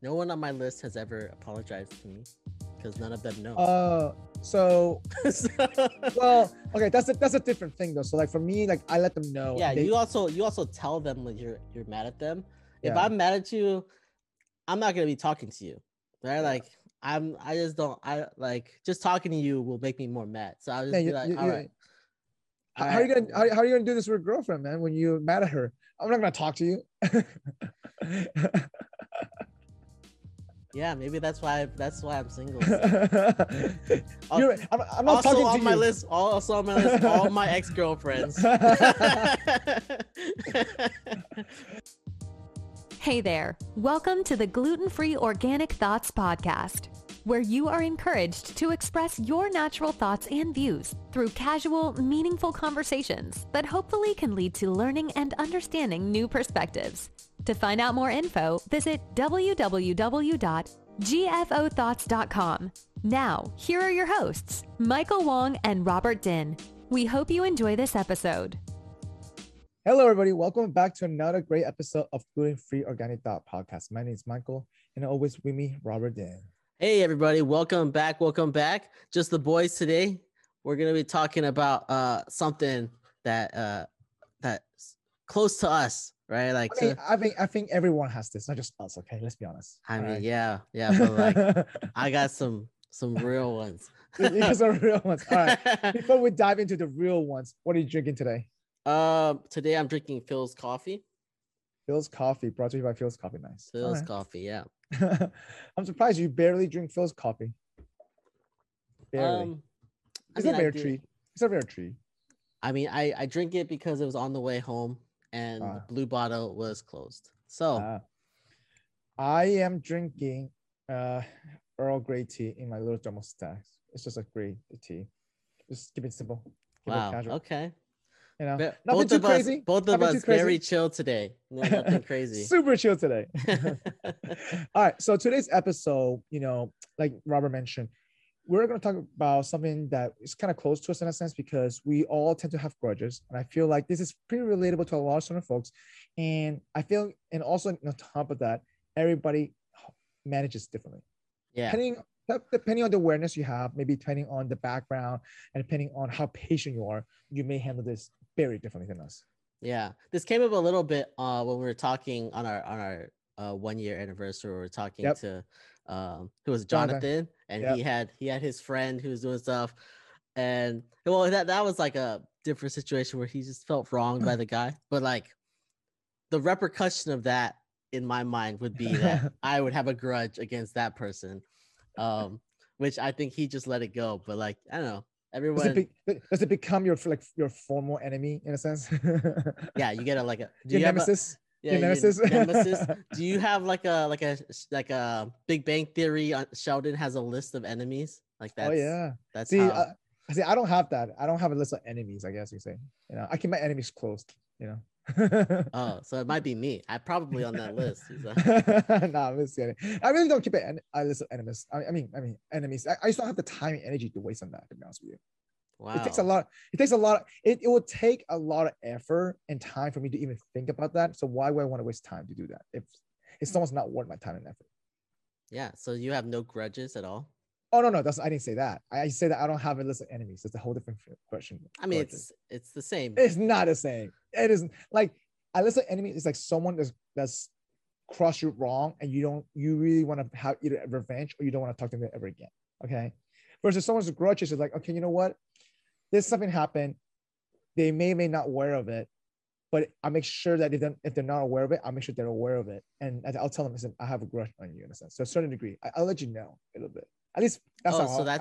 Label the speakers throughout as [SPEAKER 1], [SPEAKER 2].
[SPEAKER 1] No one on my list has ever apologized to me because none of them know.
[SPEAKER 2] So
[SPEAKER 1] So-
[SPEAKER 2] well, okay, that's a different thing though. So like for me, like I let them know.
[SPEAKER 1] yeah,
[SPEAKER 2] and they,
[SPEAKER 1] you also tell them like you're mad at them. If
[SPEAKER 2] Yeah.
[SPEAKER 1] I'm mad at you, I'm not gonna be talking to you, right?
[SPEAKER 2] Yeah.
[SPEAKER 1] Like I just don't. I like just talking to you will make me more mad. So I'll just
[SPEAKER 2] man,
[SPEAKER 1] be like, all right,
[SPEAKER 2] how
[SPEAKER 1] all
[SPEAKER 2] are you
[SPEAKER 1] right.
[SPEAKER 2] gonna how are you gonna do this with a girlfriend, man? When you're mad at her, I'm not gonna talk to you.
[SPEAKER 1] Yeah, maybe that's why I'm single.
[SPEAKER 2] I'm not
[SPEAKER 1] Also
[SPEAKER 2] talking
[SPEAKER 1] on
[SPEAKER 2] to
[SPEAKER 1] my
[SPEAKER 2] you.
[SPEAKER 1] list, also on my list, all my ex-girlfriends.
[SPEAKER 3] Hey there. Welcome to the Gluten Free Organic Thoughts Podcast, where you are encouraged to express your natural thoughts and views through casual, meaningful conversations that hopefully can lead to learning and understanding new perspectives. To find out more info, visit www.gfothoughts.com. Now, here are your hosts, Michael Wong and Robert Din. We hope you enjoy this episode.
[SPEAKER 2] Hello, everybody. Welcome back to another great episode of Gluten Free Organic Thought Podcast. My name is Michael, and always with me, Robert Dan.
[SPEAKER 1] Hey everybody, welcome back. Just the boys today. We're gonna be talking about something that's close to us, right? Like
[SPEAKER 2] I think everyone has this, not just us. Okay, let's be honest.
[SPEAKER 1] I mean,
[SPEAKER 2] right?
[SPEAKER 1] yeah, but like I got some real ones.
[SPEAKER 2] You got some real ones. All right. Before we dive into the real ones, what are you drinking today?
[SPEAKER 1] Today I'm drinking Phil's coffee.
[SPEAKER 2] Phil's coffee, brought to you by Phil's Coffee. Nice.
[SPEAKER 1] Phil's coffee, yeah.
[SPEAKER 2] I'm surprised you barely drink Phil's coffee. Barely. It's a rare treat. It's a rare treat.
[SPEAKER 1] I mean, I drink it because it was on the way home and the blue bottle was closed. So
[SPEAKER 2] I am drinking Earl Grey tea in my little thermostat. It's just a great tea. Just keep it simple. Keep
[SPEAKER 1] wow.
[SPEAKER 2] it casual.
[SPEAKER 1] Okay.
[SPEAKER 2] You know,
[SPEAKER 1] both
[SPEAKER 2] too
[SPEAKER 1] of
[SPEAKER 2] crazy.
[SPEAKER 1] Us, both of
[SPEAKER 2] nothing
[SPEAKER 1] us very chill today. No, nothing crazy.
[SPEAKER 2] Super chill today. All right. So today's episode, you know, like Robert mentioned, we're going to talk about something that is kind of close to us in a sense because we all tend to have grudges. And I feel like this is pretty relatable to a lot of certain folks. And I feel, and also on top of that, everybody manages differently.
[SPEAKER 1] Yeah.
[SPEAKER 2] Depending on the awareness you have, maybe depending on the background and depending on how patient you are, you may handle this very differently than us.
[SPEAKER 1] Yeah, this came up a little bit when we were talking on our 1 year anniversary. We were talking to who was Jonathan, and he had his friend who was doing stuff, and well that was like a different situation where he just felt wronged by the guy, but like the repercussion of that in my mind would be that I would have a grudge against that person, which I think he just let it go. But like I don't know. Everyone
[SPEAKER 2] does it become your formal enemy in a sense?
[SPEAKER 1] Yeah, you get
[SPEAKER 2] your nemesis. Your nemesis.
[SPEAKER 1] Nemesis. Do you have like a Big Bang Theory? Sheldon has a list of enemies. Like that's.
[SPEAKER 2] Oh yeah.
[SPEAKER 1] That's
[SPEAKER 2] see. I don't have that. I don't have a list of enemies. I guess you say. You know, I keep my enemies close. You know.
[SPEAKER 1] Oh, so it might be me. I'm probably on that list.
[SPEAKER 2] Nah, I'm just kidding. I really don't keep a list of enemies. I mean, enemies. I just don't have the time and energy to waste on that. To be honest with you,
[SPEAKER 1] wow.
[SPEAKER 2] It takes a lot. It will take a lot of effort and time for me to even think about that. So why would I want to waste time to do that if someone's not worth my time and effort?
[SPEAKER 1] Yeah. So you have no grudges at all?
[SPEAKER 2] Oh no, I didn't say that. I say that I don't have a list of enemies. It's a whole different question.
[SPEAKER 1] I mean, it's the same.
[SPEAKER 2] It's not the same. It isn't like a list of enemies is like someone that's crossed you wrong, and you really want to have either revenge or you don't want to talk to them ever again. Okay. Versus someone's grudges is like, okay, you know what? This something happened. They may not aware of it, but I make sure that if they're not aware of it, I'll make sure they're aware of it, and I'll tell them, listen, I have a grudge on you in a sense. So a certain degree, I'll let you know a little bit. At least that's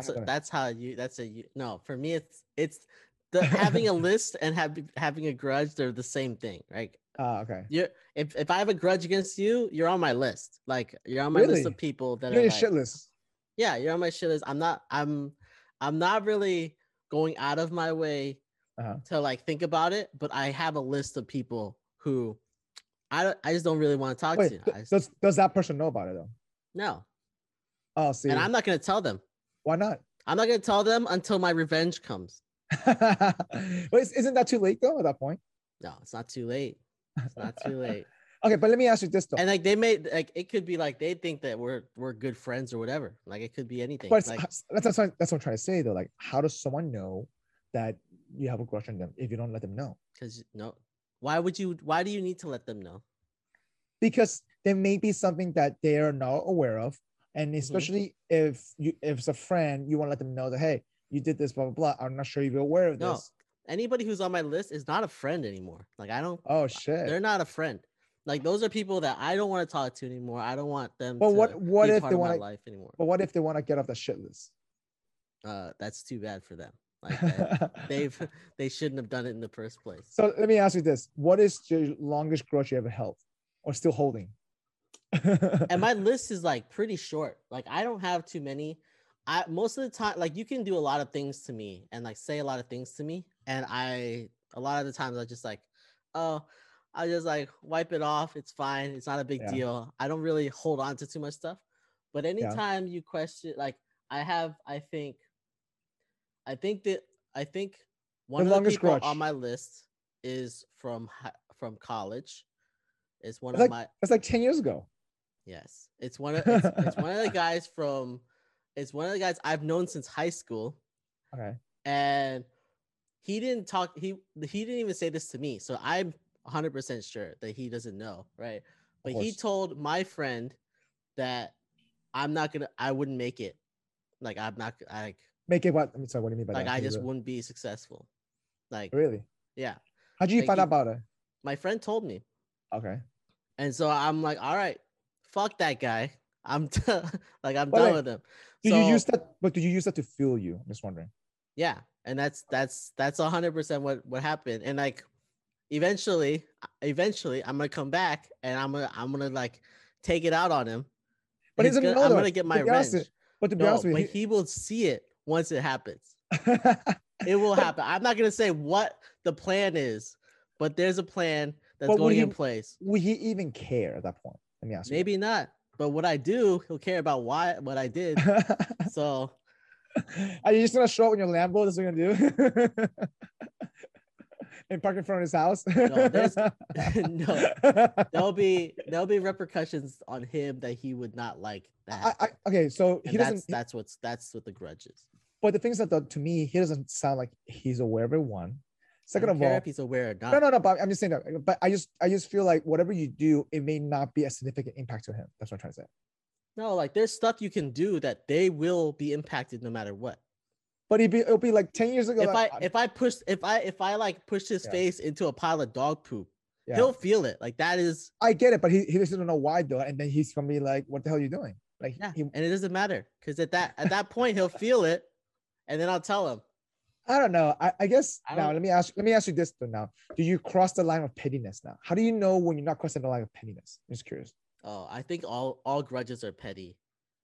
[SPEAKER 1] no, for me it's the having a list and having a grudge, they're the same thing, right?
[SPEAKER 2] Okay.
[SPEAKER 1] If I have a grudge against you, you're on my list. Like you're on my list of people that
[SPEAKER 2] you're
[SPEAKER 1] are
[SPEAKER 2] your shit list.
[SPEAKER 1] Yeah, you're on my shit list. I'm not really going out of my way to like think about it, but I have a list of people who I just don't really want to talk to.
[SPEAKER 2] Does that person know about it though?
[SPEAKER 1] No.
[SPEAKER 2] Oh, see.
[SPEAKER 1] And I'm not going to tell them.
[SPEAKER 2] Why not?
[SPEAKER 1] I'm not going to tell them until my revenge comes.
[SPEAKER 2] But isn't that too late though at that point?
[SPEAKER 1] No, it's not too late. It's not too late.
[SPEAKER 2] Okay, but let me ask you this though.
[SPEAKER 1] And like they made like it could be like they think that we're good friends or whatever. Like it could be anything.
[SPEAKER 2] But
[SPEAKER 1] like,
[SPEAKER 2] that's what I'm trying to say though. Like, how does someone know that you have a crush on them if you don't let them know?
[SPEAKER 1] Because why do you need to let them know?
[SPEAKER 2] Because there may be something that they are not aware of. And especially if it's a friend, you want to let them know that, hey, you did this, blah, blah, blah. I'm not sure if you're aware of this.
[SPEAKER 1] Anybody who's on my list is not a friend anymore. Like I don't.
[SPEAKER 2] Oh shit.
[SPEAKER 1] They're not a friend. Like those are people that I don't want to talk to anymore. I don't want them.
[SPEAKER 2] But what
[SPEAKER 1] be
[SPEAKER 2] if
[SPEAKER 1] part
[SPEAKER 2] they
[SPEAKER 1] of
[SPEAKER 2] want
[SPEAKER 1] my life anymore?
[SPEAKER 2] But what if they want to get off the shit list?
[SPEAKER 1] That's too bad for them. Like they shouldn't have done it in the first place.
[SPEAKER 2] So let me ask you this: what is the longest grudge you ever held or still holding?
[SPEAKER 1] And my list is like pretty short. Like I don't have too many. Most of the time, like you can do a lot of things to me and like say a lot of things to me, and a lot of the times I just like, oh, I just like wipe it off. It's fine. It's not a big deal. I don't really hold on to too much stuff. But anytime you question, like I think one of the people grudge on my list is from college. It's one of my.
[SPEAKER 2] It's like 10 years ago.
[SPEAKER 1] Yes, it's one of the guys It's one of the guys I've known since high school.
[SPEAKER 2] Okay.
[SPEAKER 1] And he didn't talk. He didn't even say this to me, so I'm 100% sure that he doesn't know, right? But he told my friend that I wouldn't make it. Like I'm not like
[SPEAKER 2] make it what? I'm sorry, what do you mean by
[SPEAKER 1] like
[SPEAKER 2] that?
[SPEAKER 1] I just wouldn't be successful. Like
[SPEAKER 2] really?
[SPEAKER 1] Yeah.
[SPEAKER 2] How did you find out about it?
[SPEAKER 1] My friend told me.
[SPEAKER 2] Okay.
[SPEAKER 1] And so I'm like, all right, fuck that guy. I'm done with him.
[SPEAKER 2] Did you use that? But did you use that to fuel you? I'm just wondering.
[SPEAKER 1] Yeah, and that's 100% what happened. And like, eventually, I'm gonna come back and I'm gonna like take it out on him.
[SPEAKER 2] But
[SPEAKER 1] I'm gonna get my revenge.
[SPEAKER 2] But to be honest with you,
[SPEAKER 1] he will see it once it happens. It will happen. I'm not gonna say what the plan is, but there's a plan that's going in place.
[SPEAKER 2] Will he even care at that point? Let me ask you.
[SPEAKER 1] Maybe not. But what I do, he'll care about what I did. So,
[SPEAKER 2] are you just gonna show up in your Lambo? That's what you're gonna do? And park in front of his house?
[SPEAKER 1] There'll be repercussions on him that he would not like. That.
[SPEAKER 2] Okay, so he doesn't.
[SPEAKER 1] That's what the grudge is.
[SPEAKER 2] But the thing is that to me, he doesn't sound like he's aware of it. One. Second of all,
[SPEAKER 1] if he's aware or not.
[SPEAKER 2] No. But I'm just saying that. But I just feel like whatever you do, it may not be a significant impact to him. That's what I'm trying to say.
[SPEAKER 1] No, like there's stuff you can do that they will be impacted no matter what.
[SPEAKER 2] But it'll be like 10 years ago.
[SPEAKER 1] If I push his face into a pile of dog poop, he'll feel it. Like that is.
[SPEAKER 2] I get it, but he doesn't know why though, and then he's gonna be like, "What the hell are you doing?" Like,
[SPEAKER 1] and it doesn't matter because at that point he'll feel it, and then I'll tell him.
[SPEAKER 2] I don't know. I guess now let me ask you this though. Now, do you cross the line of pettiness now? How do you know when you're not crossing the line of pettiness? I'm just curious.
[SPEAKER 1] Oh, I think all grudges are petty.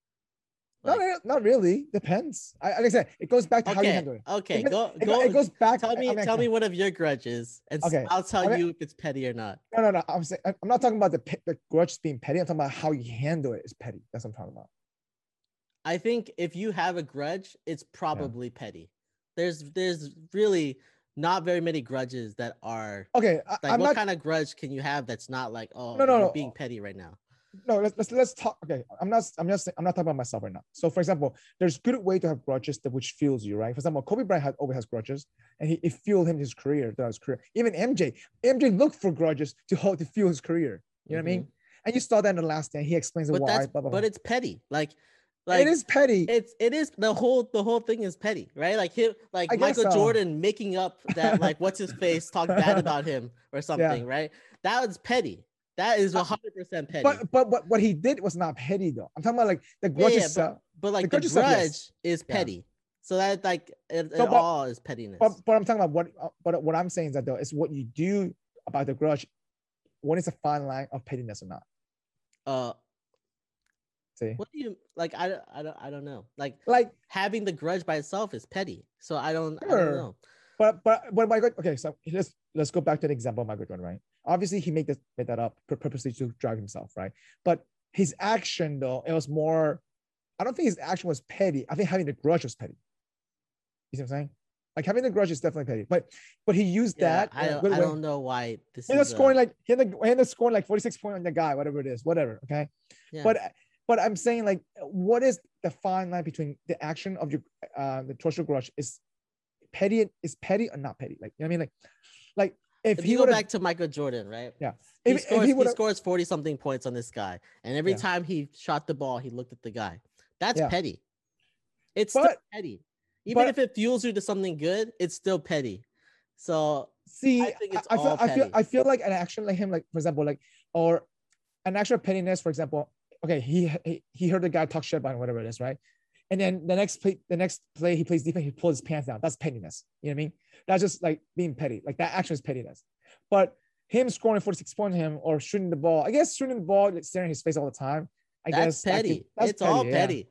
[SPEAKER 2] Like, not really. Depends. Like I said, it goes back to how you handle it.
[SPEAKER 1] Okay,
[SPEAKER 2] it goes back.
[SPEAKER 1] Tell me one of your grudges, and I'll tell you if it's petty or not.
[SPEAKER 2] No. I'm not talking about the grudge being petty. I'm talking about how you handle it is petty. That's what I'm talking about.
[SPEAKER 1] I think if you have a grudge, it's probably petty. There's really not very many grudges that are
[SPEAKER 2] okay.
[SPEAKER 1] What kind of grudge can you have that's not like you're being petty right now?
[SPEAKER 2] No, let's talk. Okay, I'm not talking about myself right now. So, for example, there's good way to have grudges which fuels you, right? For example, Kobe Bryant always has grudges, and it fueled him his career. Even MJ looked for grudges to fuel his career. You know what I mean? And you saw that in The Last Dance. He explains why.
[SPEAKER 1] But it's petty. Like
[SPEAKER 2] it is petty.
[SPEAKER 1] It is the whole thing is petty, right? Like Michael Jordan making up that like what's his face talk bad about him or something, right? That was petty. That is 100% petty.
[SPEAKER 2] But what he did was not petty though. I'm talking about like the grudge itself.
[SPEAKER 1] But like the grudge is petty. So that like all is pettiness.
[SPEAKER 2] But I'm talking about what I'm saying is that though is what you do about the grudge. When it's a fine line of pettiness or not. See?
[SPEAKER 1] What do you like? I don't know. Like having the grudge by itself is petty. So I don't know.
[SPEAKER 2] But Michael, okay, so let's go back to the example of Michael Jordan, right? Obviously, he made that up purposely to drag himself, right? But his action, though, it was more. I don't think his action was petty. I think having the grudge was petty. You see what I'm saying? Like having the grudge is definitely petty. But he used that.
[SPEAKER 1] I don't know why this
[SPEAKER 2] he ended up scoring like 46 points on the guy, whatever it is, whatever. Okay. Yeah. But I'm saying, like, what is the fine line between the action of your the torture grudge is petty or not petty? Like, you know what I mean? Like if
[SPEAKER 1] you go back to Michael Jordan, right?
[SPEAKER 2] Yeah.
[SPEAKER 1] He scores 40 something points on this guy, and every time he shot the ball, he looked at the guy. That's petty. It's still petty. Even if it fuels you to something good, it's still petty. So
[SPEAKER 2] see, I feel like an action like him, like for example, like, or an actual pettiness, for example. Okay, he heard the guy talk shit about him, whatever it is, right? And then the next play he plays defense, he pulls his pants down. That's pettiness. You know what I mean? That's just like being petty. Like that action is pettiness. But him scoring 46 points on him or shooting the ball, I guess shooting the ball, staring in his face all the time.
[SPEAKER 1] That's petty. It's all petty.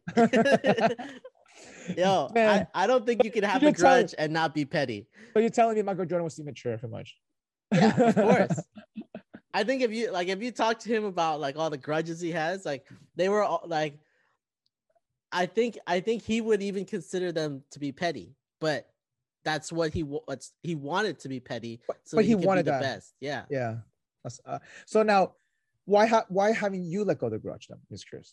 [SPEAKER 1] Yo, man, I don't think you can have a grudge and not be petty.
[SPEAKER 2] So you're telling me Michael Jordan was immature pretty much?
[SPEAKER 1] Yeah, of course. I think if you talk to him about like all the grudges he has, like they were all like, I think he would even consider them to be petty, but that's what he wanted to be petty, so
[SPEAKER 2] but he
[SPEAKER 1] could
[SPEAKER 2] wanted
[SPEAKER 1] be the
[SPEAKER 2] that.
[SPEAKER 1] best. Yeah.
[SPEAKER 2] Yeah. So now, why haven't you let go of the grudge then? I'm just curious.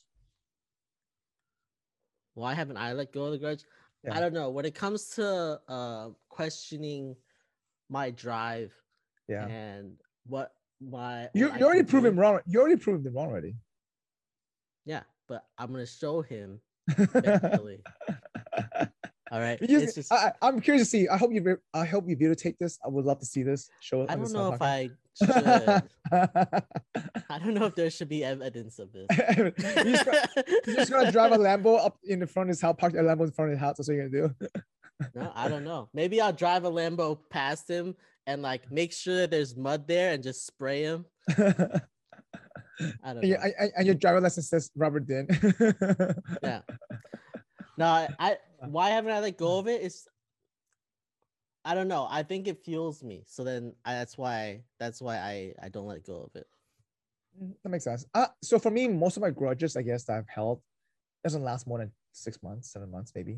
[SPEAKER 1] Why haven't I let go of the grudge? Yeah. I don't know. When it comes to questioning my drive, and you already proved him wrong. You already proved him wrong already. Yeah, but I'm gonna show him eventually. All right.
[SPEAKER 2] I'm curious to see. I hope you videotape this. I would love to see this. Show.
[SPEAKER 1] I don't know if I should. I don't know if there should be evidence of this.
[SPEAKER 2] You're just gonna drive a Lambo up in the front of his house, park a Lambo in front of his house. That's what you're gonna do.
[SPEAKER 1] No, I don't know. Maybe I'll drive a Lambo past him and like make sure that there's mud there and just spray him. I don't know.
[SPEAKER 2] And your driver license says Robert Din.
[SPEAKER 1] Yeah. No, why haven't I let go of it? I don't know. I think it fuels me. So then that's why I don't let go of it.
[SPEAKER 2] That makes sense. So for me, most of my grudges, I guess, that I've held doesn't last more than 6 months, 7 months, maybe.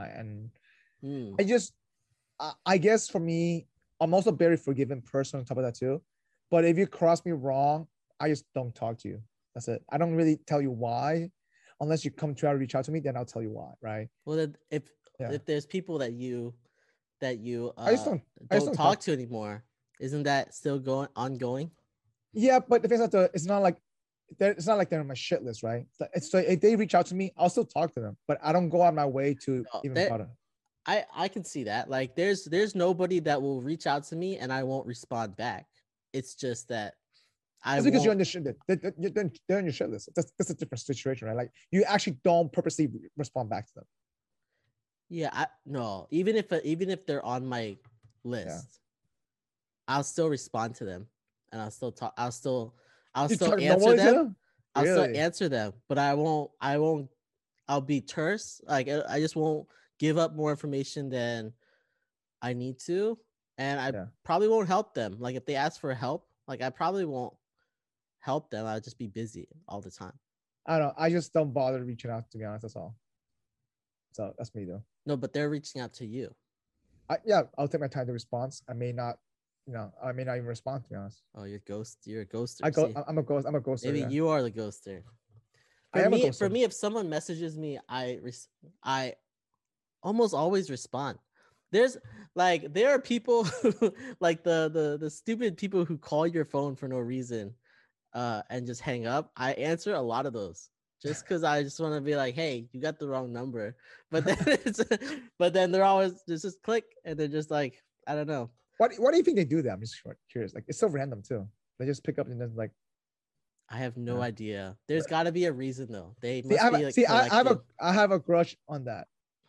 [SPEAKER 2] I guess for me, I'm also a very forgiving person on top of that too. But if you cross me wrong, I just don't talk to you. That's it. I don't really tell you why, unless you come to reach out to me, then I'll tell you why, right?
[SPEAKER 1] Well, then if there's people that you I just don't talk to anymore, isn't that still ongoing?
[SPEAKER 2] Yeah, but the thing is that it's not like they're on my shit list, right? So if they reach out to me, I'll still talk to them, but I don't go out my way to bother.
[SPEAKER 1] I can see that. Like there's nobody that will reach out to me and I won't respond back. It's just that
[SPEAKER 2] it's because you're on the shit list. They're on your shit list. That's a different situation, right? Like you actually don't purposely respond back to them.
[SPEAKER 1] Yeah, even if they're on my list, I'll still respond to them and I'll still talk. I'll still answer them. I'll still answer them, but I won't. I'll be terse. Like I just won't give up more information than I need to, and I probably won't help them. Like if they ask for help, like I probably won't help them. I'll just be busy all the time.
[SPEAKER 2] I don't know. I just don't bother reaching out, to be honest. That's all. So that's me though.
[SPEAKER 1] No, but they're reaching out to you.
[SPEAKER 2] I'll take my time to respond. I may not even respond, to be honest.
[SPEAKER 1] Oh, you're a ghoster.
[SPEAKER 2] I'm a ghoster.
[SPEAKER 1] Maybe you are the ghoster. For me, if someone messages me, I almost always respond. There are people who, like the stupid people who call your phone for no reason, and just hang up. I answer a lot of those just because I just want to be like, hey, you got the wrong number. But then they're always just click and they're just like, I don't know.
[SPEAKER 2] What do you think they do that? I'm just curious. Like it's so random too. They just pick up and then like. I
[SPEAKER 1] have no idea. There's got to be a reason though. They
[SPEAKER 2] I have a grudge on that.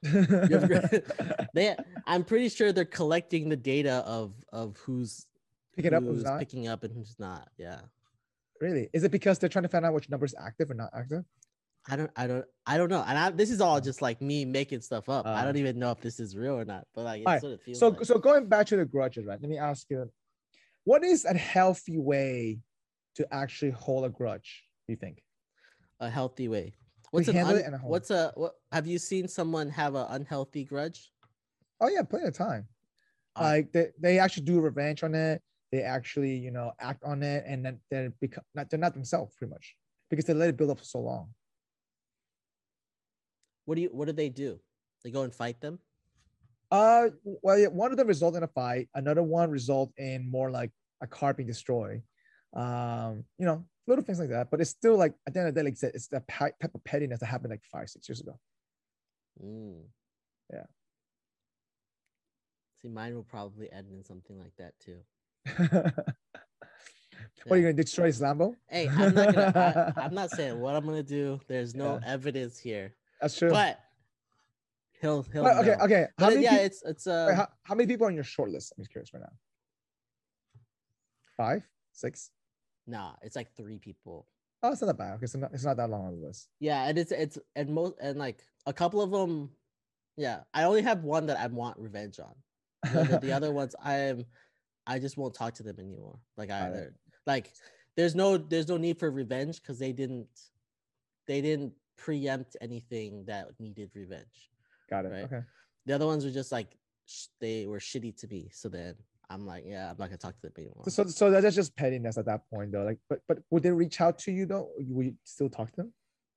[SPEAKER 1] I'm pretty sure they're collecting the data of who's picking up and who's not. Yeah.
[SPEAKER 2] Really? Is it because they're trying to find out which number is active or not active?
[SPEAKER 1] I don't know. And this is all just like me making stuff up. I don't even know if this is real or not. But like, it's what it feels like.
[SPEAKER 2] So going back to the grudges, right? Let me ask you, what is a healthy way to actually hold a grudge? Do you think?
[SPEAKER 1] A healthy way. What have you seen someone have an unhealthy grudge?
[SPEAKER 2] Oh yeah, plenty of time. Like they actually do revenge on it. They actually, you know, act on it, and then they're not themselves pretty much because they let it build up for so long.
[SPEAKER 1] What do they do? They go and fight them?
[SPEAKER 2] Well, yeah, one of them result in a fight. Another one result in more like a car being destroyed. You know, little things like that. But it's still like at the end of the day, like I said, it's the type of pettiness that happened like 5-6 years ago. Yeah.
[SPEAKER 1] See, mine will probably end in something like that too.
[SPEAKER 2] What are you gonna destroy his Lambo?
[SPEAKER 1] Hey, I'm not gonna. I'm not saying what I'm gonna do. There's no evidence here.
[SPEAKER 2] That's true.
[SPEAKER 1] But he'll
[SPEAKER 2] well, okay,
[SPEAKER 1] know.
[SPEAKER 2] okay.
[SPEAKER 1] But it's
[SPEAKER 2] wait, how many people are on your short list? I'm just curious right now. 5, 6?
[SPEAKER 1] Nah, it's like 3 people.
[SPEAKER 2] Oh, it's not that bad. Okay, so it's not that long on the list.
[SPEAKER 1] Yeah, and it's like a couple of them. Yeah, I only have one that I want revenge on. The other ones I just won't talk to them anymore. Like there's no need for revenge because they didn't preempt anything that needed revenge.
[SPEAKER 2] Got it.
[SPEAKER 1] Right?
[SPEAKER 2] Okay.
[SPEAKER 1] The other ones were just like they were shitty to me. So then I'm like, yeah, I'm not gonna talk to them anymore.
[SPEAKER 2] So that's just pettiness at that point, though. Like, but would they reach out to you though? Would you still talk to them?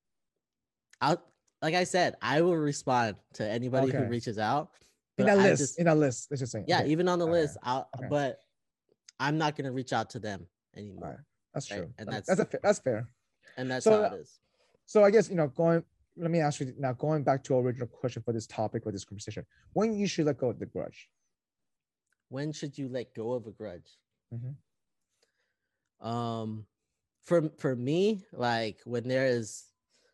[SPEAKER 1] Like I said, I will respond to anybody who reaches out.
[SPEAKER 2] In that list, let's just say.
[SPEAKER 1] Yeah, even on the list, but I'm not gonna reach out to them anymore.
[SPEAKER 2] Right. That's true, and
[SPEAKER 1] that's
[SPEAKER 2] fair.
[SPEAKER 1] And that's how it is.
[SPEAKER 2] So I guess let me ask you now, going back to our original question for this topic or this conversation, when you should let go of the grudge?
[SPEAKER 1] When should you let go of a grudge?
[SPEAKER 2] Mm-hmm.
[SPEAKER 1] For me, like when there is,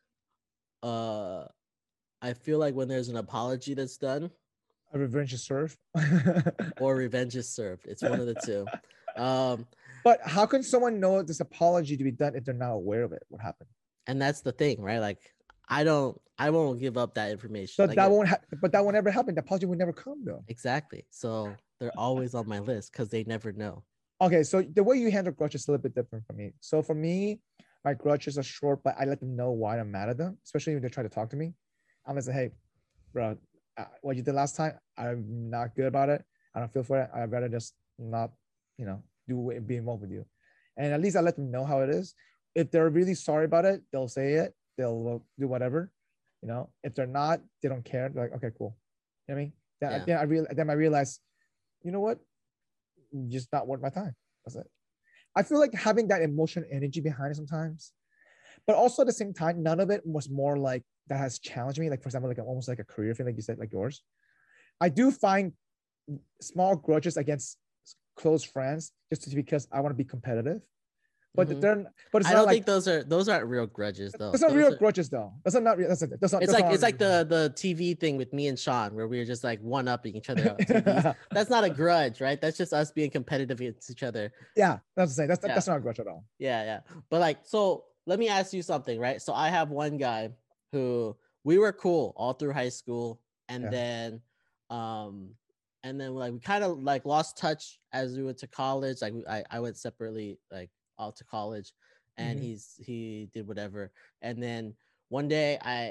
[SPEAKER 1] I feel like when there's an apology that's done,
[SPEAKER 2] a revenge is served,
[SPEAKER 1] or revenge is served. It's one of the two.
[SPEAKER 2] But how can someone know this apology to be done if they're not aware of it? What happened?
[SPEAKER 1] And that's the thing, right? Like I won't give up that information.
[SPEAKER 2] So that won't ever happen. The apology will never come though.
[SPEAKER 1] Exactly. So they're always on my list because they never know.
[SPEAKER 2] Okay, so the way you handle grudges is a little bit different from me. So for me, my grudges are short, but I let them know why I'm mad at them, especially when they try to talk to me. I'm gonna say, hey, bro, what you did last time, I'm not good about it. I don't feel for it. I'd rather just not, be involved with you. And at least I let them know how it is. If they're really sorry about it, they'll say it. They'll do whatever. If they're not, they don't care. They're like, okay, cool. You know what I mean? Then I realize, you know what? Just not worth my time. That's it. I feel like having that emotional energy behind it sometimes, but also at the same time, none of it was more like that has challenged me. Like, for example, like almost like a career thing, like you said, like yours. I do find small grudges against close friends just because I want to be competitive. But
[SPEAKER 1] I don't think those aren't real grudges though.
[SPEAKER 2] Those are real grudges though. It's
[SPEAKER 1] like the TV thing with me and Sean where we were just like one-upping each other. That's not a grudge, right? That's just us being competitive against each other.
[SPEAKER 2] Yeah, that's the same. That's not a grudge at all.
[SPEAKER 1] Yeah. But like, so let me ask you something, right? So I have one guy who we were cool all through high school, and then like we kind of like lost touch as we went to college. Like I went separately, like all to college, and he did whatever. And then one day I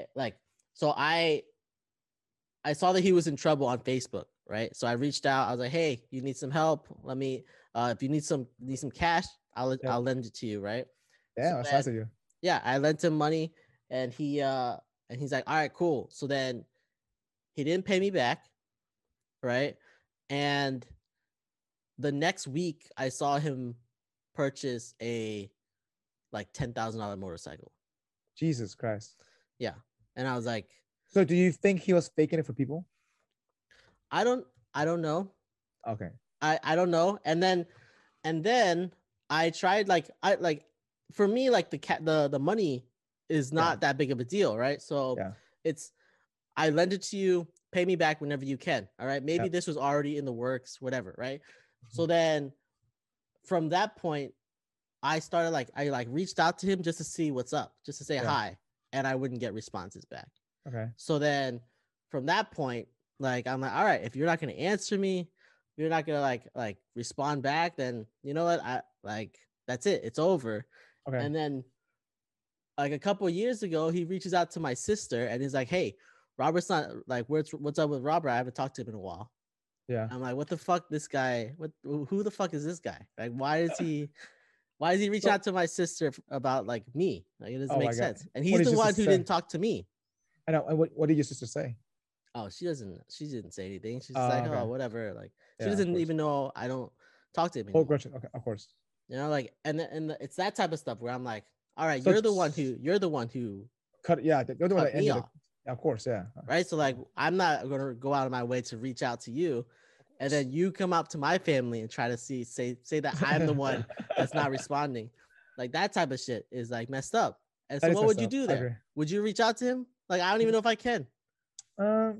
[SPEAKER 1] saw that he was in trouble on Facebook, right? So I reached out. I was like, hey, you need some help? Let me if you need some cash, I'll lend it to you, right?
[SPEAKER 2] Yeah, that's nice of you.
[SPEAKER 1] Yeah, I lent him money, and he's like, all right, cool. So then he didn't pay me back, right? And the next week I saw him purchase a like $10,000 motorcycle.
[SPEAKER 2] Jesus Christ.
[SPEAKER 1] Yeah. And I was like,
[SPEAKER 2] so do you think he was faking it for people?
[SPEAKER 1] I don't know.
[SPEAKER 2] Okay.
[SPEAKER 1] I don't know. And then I tried for me, like the money is not that big of a deal, right? So it's I lend it to you, pay me back whenever you can. All right. Maybe this was already in the works, whatever, right? So then from that point, I started I reached out to him just to see what's up, just to say hi, and I wouldn't get responses back.
[SPEAKER 2] Okay.
[SPEAKER 1] So then from that point, like I'm like, all right, if you're not gonna answer me, you're not gonna like respond back, then you know what? That's it. It's over.
[SPEAKER 2] Okay.
[SPEAKER 1] And then like a couple of years ago, he reaches out to my sister and he's like, hey, Robert's not like, what's up with Robert? I haven't talked to him in a while.
[SPEAKER 2] Yeah.
[SPEAKER 1] I'm like, what the fuck, this guy? Who the fuck is this guy? Like, why is he reaching out to my sister about like me? Like, it doesn't make sense. And he's the one who didn't talk to me.
[SPEAKER 2] I know. And what did your sister say?
[SPEAKER 1] Oh, she didn't say anything. She's like,
[SPEAKER 2] okay.
[SPEAKER 1] oh, whatever. Like, she doesn't even know I don't talk to him
[SPEAKER 2] Oh,
[SPEAKER 1] anymore.
[SPEAKER 2] Gretchen. Okay, of course.
[SPEAKER 1] You know, like, and it's that type of stuff where I'm like, all right, so you're the one who
[SPEAKER 2] cut. Yeah, you're the one that ended
[SPEAKER 1] off.
[SPEAKER 2] Of course, yeah.
[SPEAKER 1] Right. So like, I'm not gonna go out of my way to reach out to you, and then you come up to my family and try to say that I'm the one that's not responding. Like, that type of shit is like messed up. And so what would you do there? Would you reach out to him? Like, I don't even know if I can.
[SPEAKER 2] I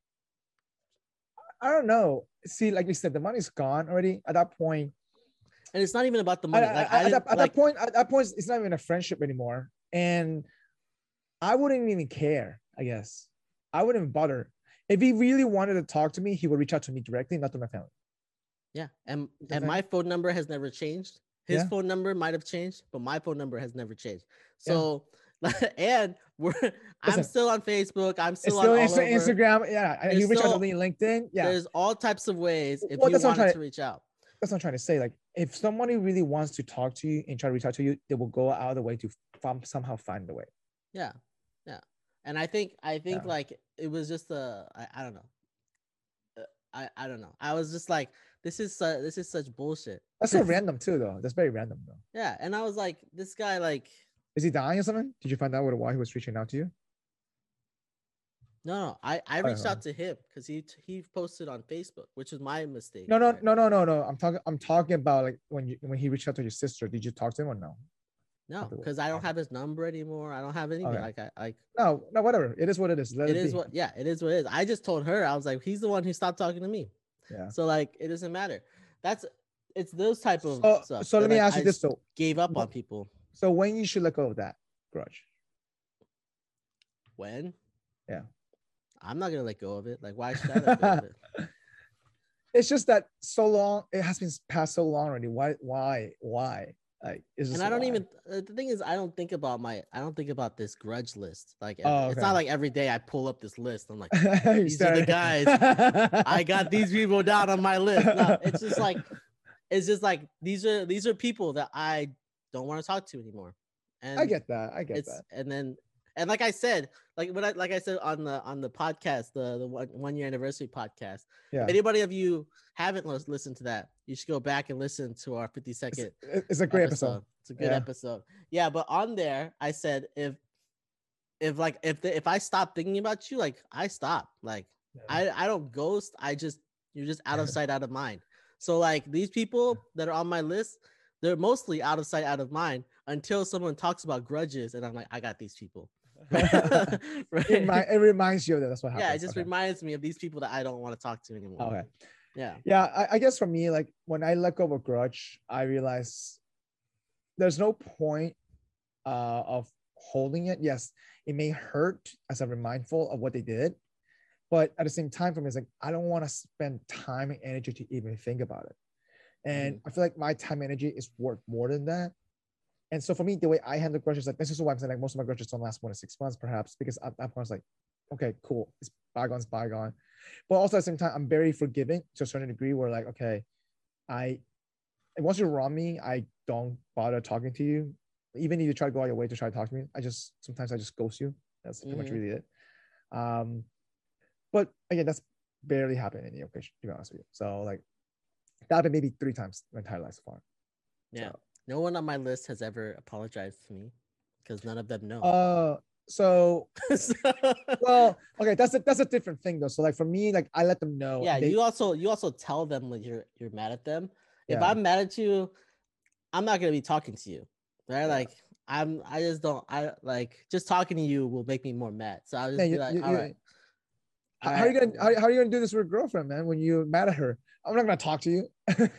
[SPEAKER 2] don't know. See, like we said, the money's gone already at that point.
[SPEAKER 1] And it's not even about the money.
[SPEAKER 2] At that point, it's not even a friendship anymore. And I wouldn't even care, I guess. I wouldn't even bother. If he really wanted to talk to me, he would reach out to me directly, not to my family.
[SPEAKER 1] Yeah. And my phone number has never changed. His phone number might have changed, but my phone number has never changed. So, and I'm still on Facebook. I'm still on
[SPEAKER 2] Instagram. Yeah. And you reach out to me on LinkedIn. Yeah.
[SPEAKER 1] There's all types of ways if you wanted to reach out.
[SPEAKER 2] That's what I'm trying to say. Like, if somebody really wants to talk to you and try to reach out to you, they will go out of the way to somehow find the way.
[SPEAKER 1] Yeah. Yeah. And I think like it was just I don't know. I don't know. I was just like, this is such bullshit.
[SPEAKER 2] That's so random too, though. That's very random, though.
[SPEAKER 1] Yeah. And I was like, this guy, like,
[SPEAKER 2] is he dying or something? Did you find out why he was reaching out to you?
[SPEAKER 1] No, I reached out to him because he posted on Facebook, which was my mistake.
[SPEAKER 2] No. I'm talking about like when he reached out to your sister. Did you talk to him or no?
[SPEAKER 1] No, because I don't have his number anymore. I don't have anything. Okay.
[SPEAKER 2] No, whatever. It is what it is.
[SPEAKER 1] It is what it is. I just told her, I was like, he's the one who stopped talking to me.
[SPEAKER 2] Yeah.
[SPEAKER 1] So like, it doesn't matter. It's those type of stuff.
[SPEAKER 2] So let me ask you this though.
[SPEAKER 1] Gave up on people.
[SPEAKER 2] So when you should let go of that grudge?
[SPEAKER 1] When?
[SPEAKER 2] Yeah.
[SPEAKER 1] I'm not gonna let go of it. Like, why should I let go of it?
[SPEAKER 2] It's just that so long. It has been passed so long already. Why? Like,
[SPEAKER 1] and I don't even. The thing is, I don't think about this grudge list. Like, it's not like every day I pull up this list. I'm like, these are the guys. I got these people down on my list. No, it's just like these are people that I don't want to talk to anymore. And
[SPEAKER 2] I get that.
[SPEAKER 1] And like I said, on the podcast, the 1 year anniversary podcast. Yeah. If anybody of you haven't listened to that, you should go back and listen to our 52nd.
[SPEAKER 2] It's a great episode.
[SPEAKER 1] It's a good episode. Yeah, but on there, I said if I stop thinking about you, like I stop. Like I don't ghost. You're just out of sight, out of mind. So like these people that are on my list, they're mostly out of sight, out of mind until someone talks about grudges, and I'm like, I got these people.
[SPEAKER 2] Right? It reminds you of that. That's what happens.
[SPEAKER 1] Yeah, it just reminds me of these people that I don't want to talk to anymore.
[SPEAKER 2] Okay.
[SPEAKER 1] Yeah.
[SPEAKER 2] I guess for me, like when I let go of a grudge, I realize there's no point of holding it. Yes, it may hurt as I'm mindful of what they did, but at the same time, for me, it's like I don't want to spend time and energy to even think about it. And I feel like my time and energy is worth more than that. And so for me, the way I handle grudges, like this is why I'm saying like most of my grudges don't last more than 6 months, perhaps, because at that point I was like, okay, cool, it's bygone. But also at the same time, I'm very forgiving to a certain degree where like, okay, once you wrong me, I don't bother talking to you. Even if you try to go out your way to try to talk to me, sometimes I just ghost you. That's pretty much really it. But again, that's barely happened in any occasion, to be honest with you. So like that happened maybe 3 times my entire life so far.
[SPEAKER 1] Yeah. So. No one on my list has ever apologized to me because none of them know.
[SPEAKER 2] Well, okay, that's a different thing though. So like for me, like I let them know.
[SPEAKER 1] Yeah, you also tell them like you're mad at them. If I'm mad at you, I'm not gonna be talking to you, right? Yeah. Like just talking to you will make me more mad. So I'll just be like, all right.
[SPEAKER 2] How are you gonna do this with a girlfriend, man? When you're mad at her, I'm not gonna talk to you.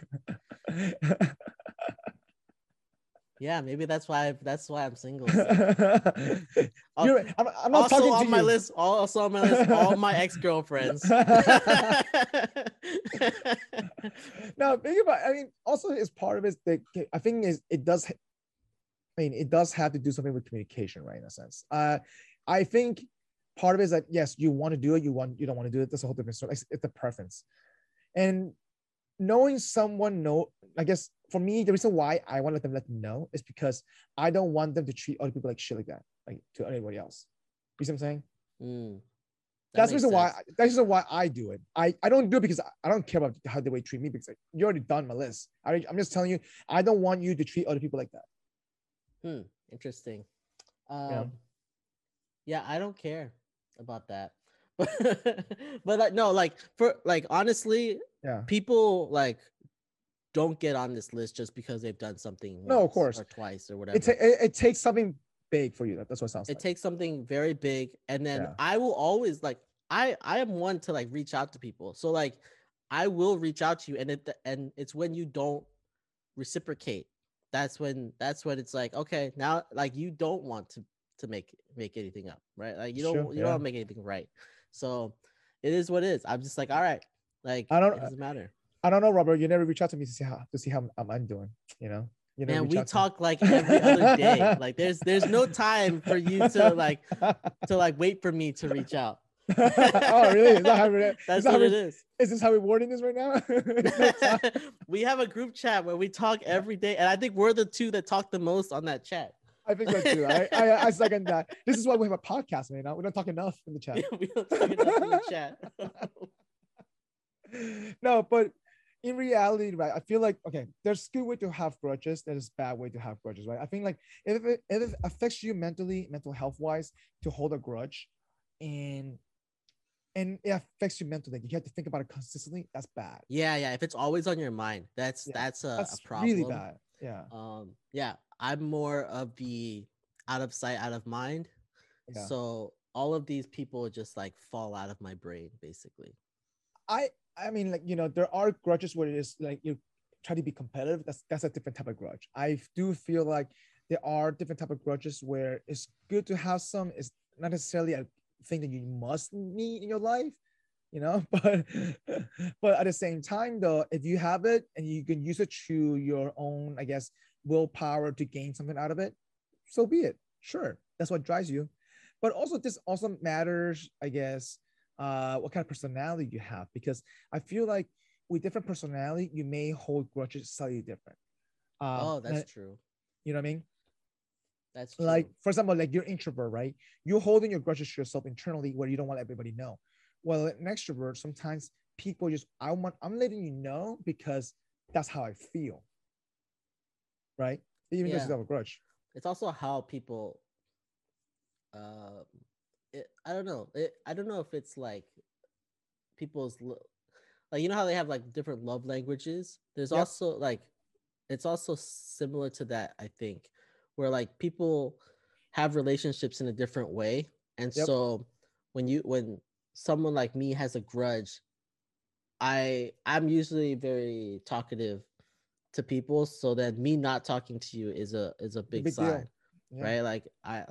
[SPEAKER 1] Yeah, maybe that's why I'm single.
[SPEAKER 2] I'm not
[SPEAKER 1] also
[SPEAKER 2] talking to
[SPEAKER 1] on
[SPEAKER 2] you.
[SPEAKER 1] My list. Also on my list, all my ex-girlfriends.
[SPEAKER 2] No, think about. I mean, also is part of it. I think it does have to do something with communication, right? In a sense, I think part of it is that yes, you want to do it, you don't want to do it. That's a whole different story. It's the preference. And knowing someone I guess for me, the reason why I want to let them know is because I don't want them to treat other people like shit like that, like to anybody else. You see what I'm saying? That's the reason why. That's the reason why I do it. I don't do it because I don't care about how they treat me, because you already done my list. I'm just telling you, I don't want you to treat other people like that.
[SPEAKER 1] Interesting.
[SPEAKER 2] Yeah.
[SPEAKER 1] Yeah, I don't care about that. But like, no, like for like honestly,
[SPEAKER 2] yeah,
[SPEAKER 1] people like don't get on this list just because they've done something
[SPEAKER 2] no, of course,
[SPEAKER 1] or twice or whatever.
[SPEAKER 2] It takes something big for you. That's what it sounds like.
[SPEAKER 1] It takes something very big, and then I will always like I am one to like reach out to people. So like I will reach out to you, and it's when you don't reciprocate. That's when it's like, okay, now like you don't want to make anything up, right? Like you don't want to make anything right. So it is what it is. I'm just like, all right, like it doesn't matter.
[SPEAKER 2] I don't know, Robert. You never reach out to me to see how I'm doing. You know.
[SPEAKER 1] Man, we talk like every other day. Like there's no time for you to like wait for me to reach out.
[SPEAKER 2] Oh, really? That's
[SPEAKER 1] what it is.
[SPEAKER 2] Is this how we're wording this right now?
[SPEAKER 1] We have a group chat where we talk every day, and I think we're the two that talk the most on that chat.
[SPEAKER 2] I think so too. I second that. This is why we have a podcast, man. We don't talk enough in the chat.
[SPEAKER 1] We don't talk enough in the chat.
[SPEAKER 2] No, but in reality, right, I feel like, okay, there's good way to have grudges, there's bad way to have grudges, right? I think like if it affects you mentally, mental health wise, to hold a grudge, and it affects you mentally, you have to think about it consistently, that's bad.
[SPEAKER 1] Yeah, if it's always on your mind, that's a problem.
[SPEAKER 2] Really bad.
[SPEAKER 1] Yeah, I'm more of the out of sight, out of mind. So all of these people just like fall out of my brain, basically.
[SPEAKER 2] I mean, like, you know, there are grudges where it is like you try to be competitive. That's a different type of grudge. I do feel like there are different type of grudges where it's good to have some. It's not necessarily a thing that you must need in your life, you know. But at the same time, though, if you have it and you can use it to your own, I guess, willpower to gain something out of it, so be it. Sure, that's what drives you. But also, this also matters, I guess, what kind of personality you have, because I feel like with different personality you may hold grudges slightly different.
[SPEAKER 1] That's true.
[SPEAKER 2] You know what I mean?
[SPEAKER 1] That's true.
[SPEAKER 2] Like, for example, like you're introvert, right? You're holding your grudges to yourself internally where you don't want everybody to know. Well, an extrovert, sometimes people just I'm letting you know because that's how I feel, right? Even though you have a grudge.
[SPEAKER 1] It's also how people I don't know. I don't know if it's like people's like, you know how they have like different love languages. There's also like, it's also similar to that, I think, where like people have relationships in a different way, and so when someone like me has a grudge, I'm usually very talkative to people, so that me not talking to you is a big sign, right? Like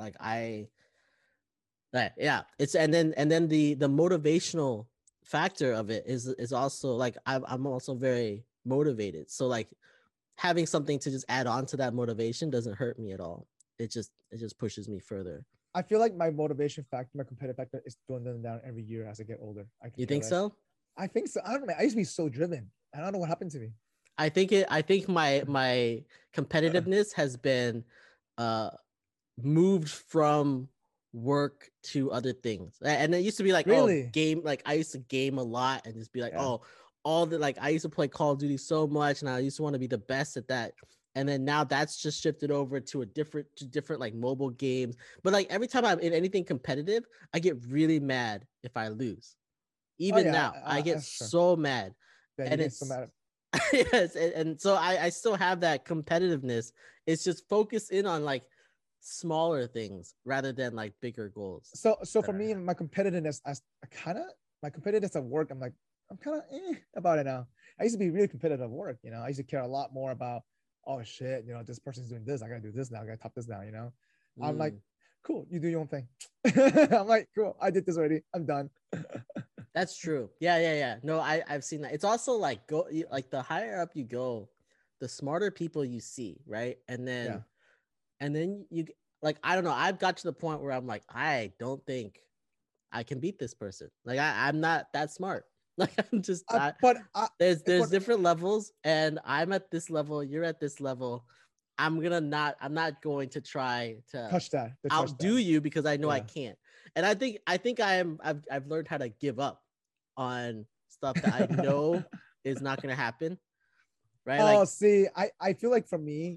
[SPEAKER 1] it's and then the motivational factor of it is also like I'm also very motivated, so like having something to just add on to that motivation doesn't hurt me at all. It just pushes me further.
[SPEAKER 2] I feel like my motivation factor, my competitive factor, is dwindling down every year as I get older.
[SPEAKER 1] You think so?
[SPEAKER 2] I think so. I don't know. I used to be so driven. I don't know what happened to me.
[SPEAKER 1] I think my competitiveness has been moved from work to other things, and it used to be like,
[SPEAKER 2] really?
[SPEAKER 1] Game, like I used to game a lot and just be like, all the, like I used to play Call of Duty so much, and I used to want to be the best at that. And then now that's just shifted over to different like mobile games. But like every time I'm in anything competitive, I get really mad if I lose. Even now, I get so mad. And it's so mad. Yes, and so I still have that competitiveness. It's just focused in on like smaller things rather than like bigger goals.
[SPEAKER 2] So for me, my competitiveness, my competitiveness at work, I'm kind of about it now. I used to be really competitive at work. You know, I used to care a lot more about, oh shit, you know, this person's doing this, I gotta do this now, I gotta top this now. You know, I'm like, cool, you do your own thing. I'm like, cool, I did this already, I'm done.
[SPEAKER 1] That's true. Yeah. No, I've seen that. It's also like like the higher up you go, the smarter people you see, right? And then you like, I don't know, I've got to the point where I'm like, I don't think I can beat this person. Like I'm not that smart. Like I'm just there's different levels, and I'm at this level, you're at this level. I'm not going to try to outdo you because I know I can't. And I think I've learned how to give up on stuff that I know is not gonna happen. Right.
[SPEAKER 2] Oh, see, I feel like for me,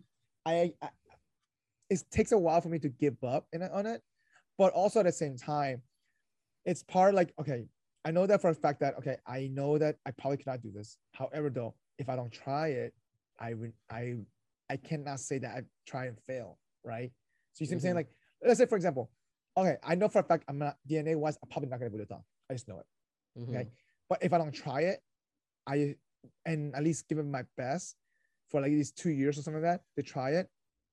[SPEAKER 2] it takes a while for me to give up on it, but also at the same time, it's part like, okay, I know that for a fact that, okay, I know that I probably cannot do this. However, though, if I don't try it, I cannot say that I try and fail, right? So you see what I'm saying? Like, let's say, for example, okay, I know for a fact I'm not DNA wise, I'm probably not gonna be able to talk. I just know it. Okay. But if I don't try it, and at least give it my best for like these 2 years or something like that to try it,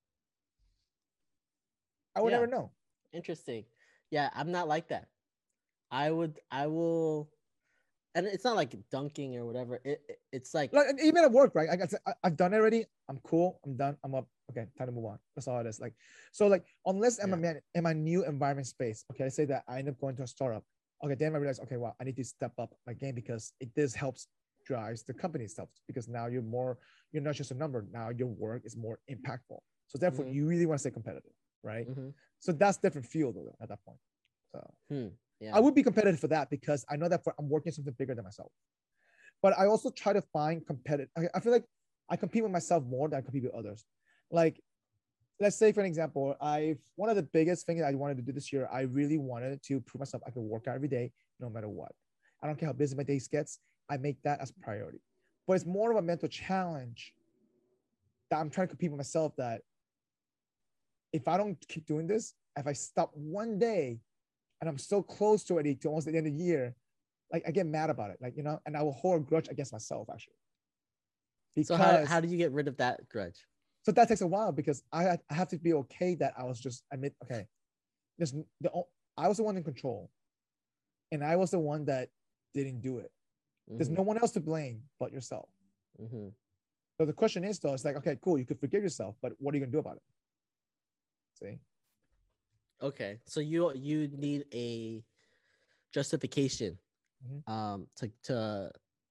[SPEAKER 2] I would never know.
[SPEAKER 1] Interesting. Yeah, I'm not like that. I will, and it's not like dunking or whatever. It's like
[SPEAKER 2] even at work, right? I've done it already. I'm cool. I'm done. I'm up. Okay, time to move on. That's all it is. Like, so like unless I'm in my new environment space, okay, let's say that I end up going to a startup. Okay, then I realize, okay, well, I need to step up my game because this helps drives the company stuff, because now you're not just a number. Now your work is more impactful. So therefore, you really want to stay competitive, right? So that's different field though, at that point. So I would be competitive for that because I know that I'm working something bigger than myself. But I also try to find competitive. I feel like I compete with myself more than I compete with others. Like, let's say for an example, one of the biggest things I wanted to do this year, I really wanted to prove myself I could work out every day, no matter what. I don't care how busy my days gets. I make that as a priority. But it's more of a mental challenge that I'm trying to compete with myself, that if I don't keep doing this, if I stop one day and I'm so close to it, to almost the end of the year, like I get mad about it, like, and I will hold a grudge against myself actually.
[SPEAKER 1] Because, so how do you get rid of that grudge?
[SPEAKER 2] So that takes a while because I have to be okay that I was just okay, I was the one in control, and I was the one that didn't do it. There's no one else to blame but yourself. So the question is though, it's like, okay, cool, you could forgive yourself, but what are you gonna do about it? See?
[SPEAKER 1] Okay, so you need a justification to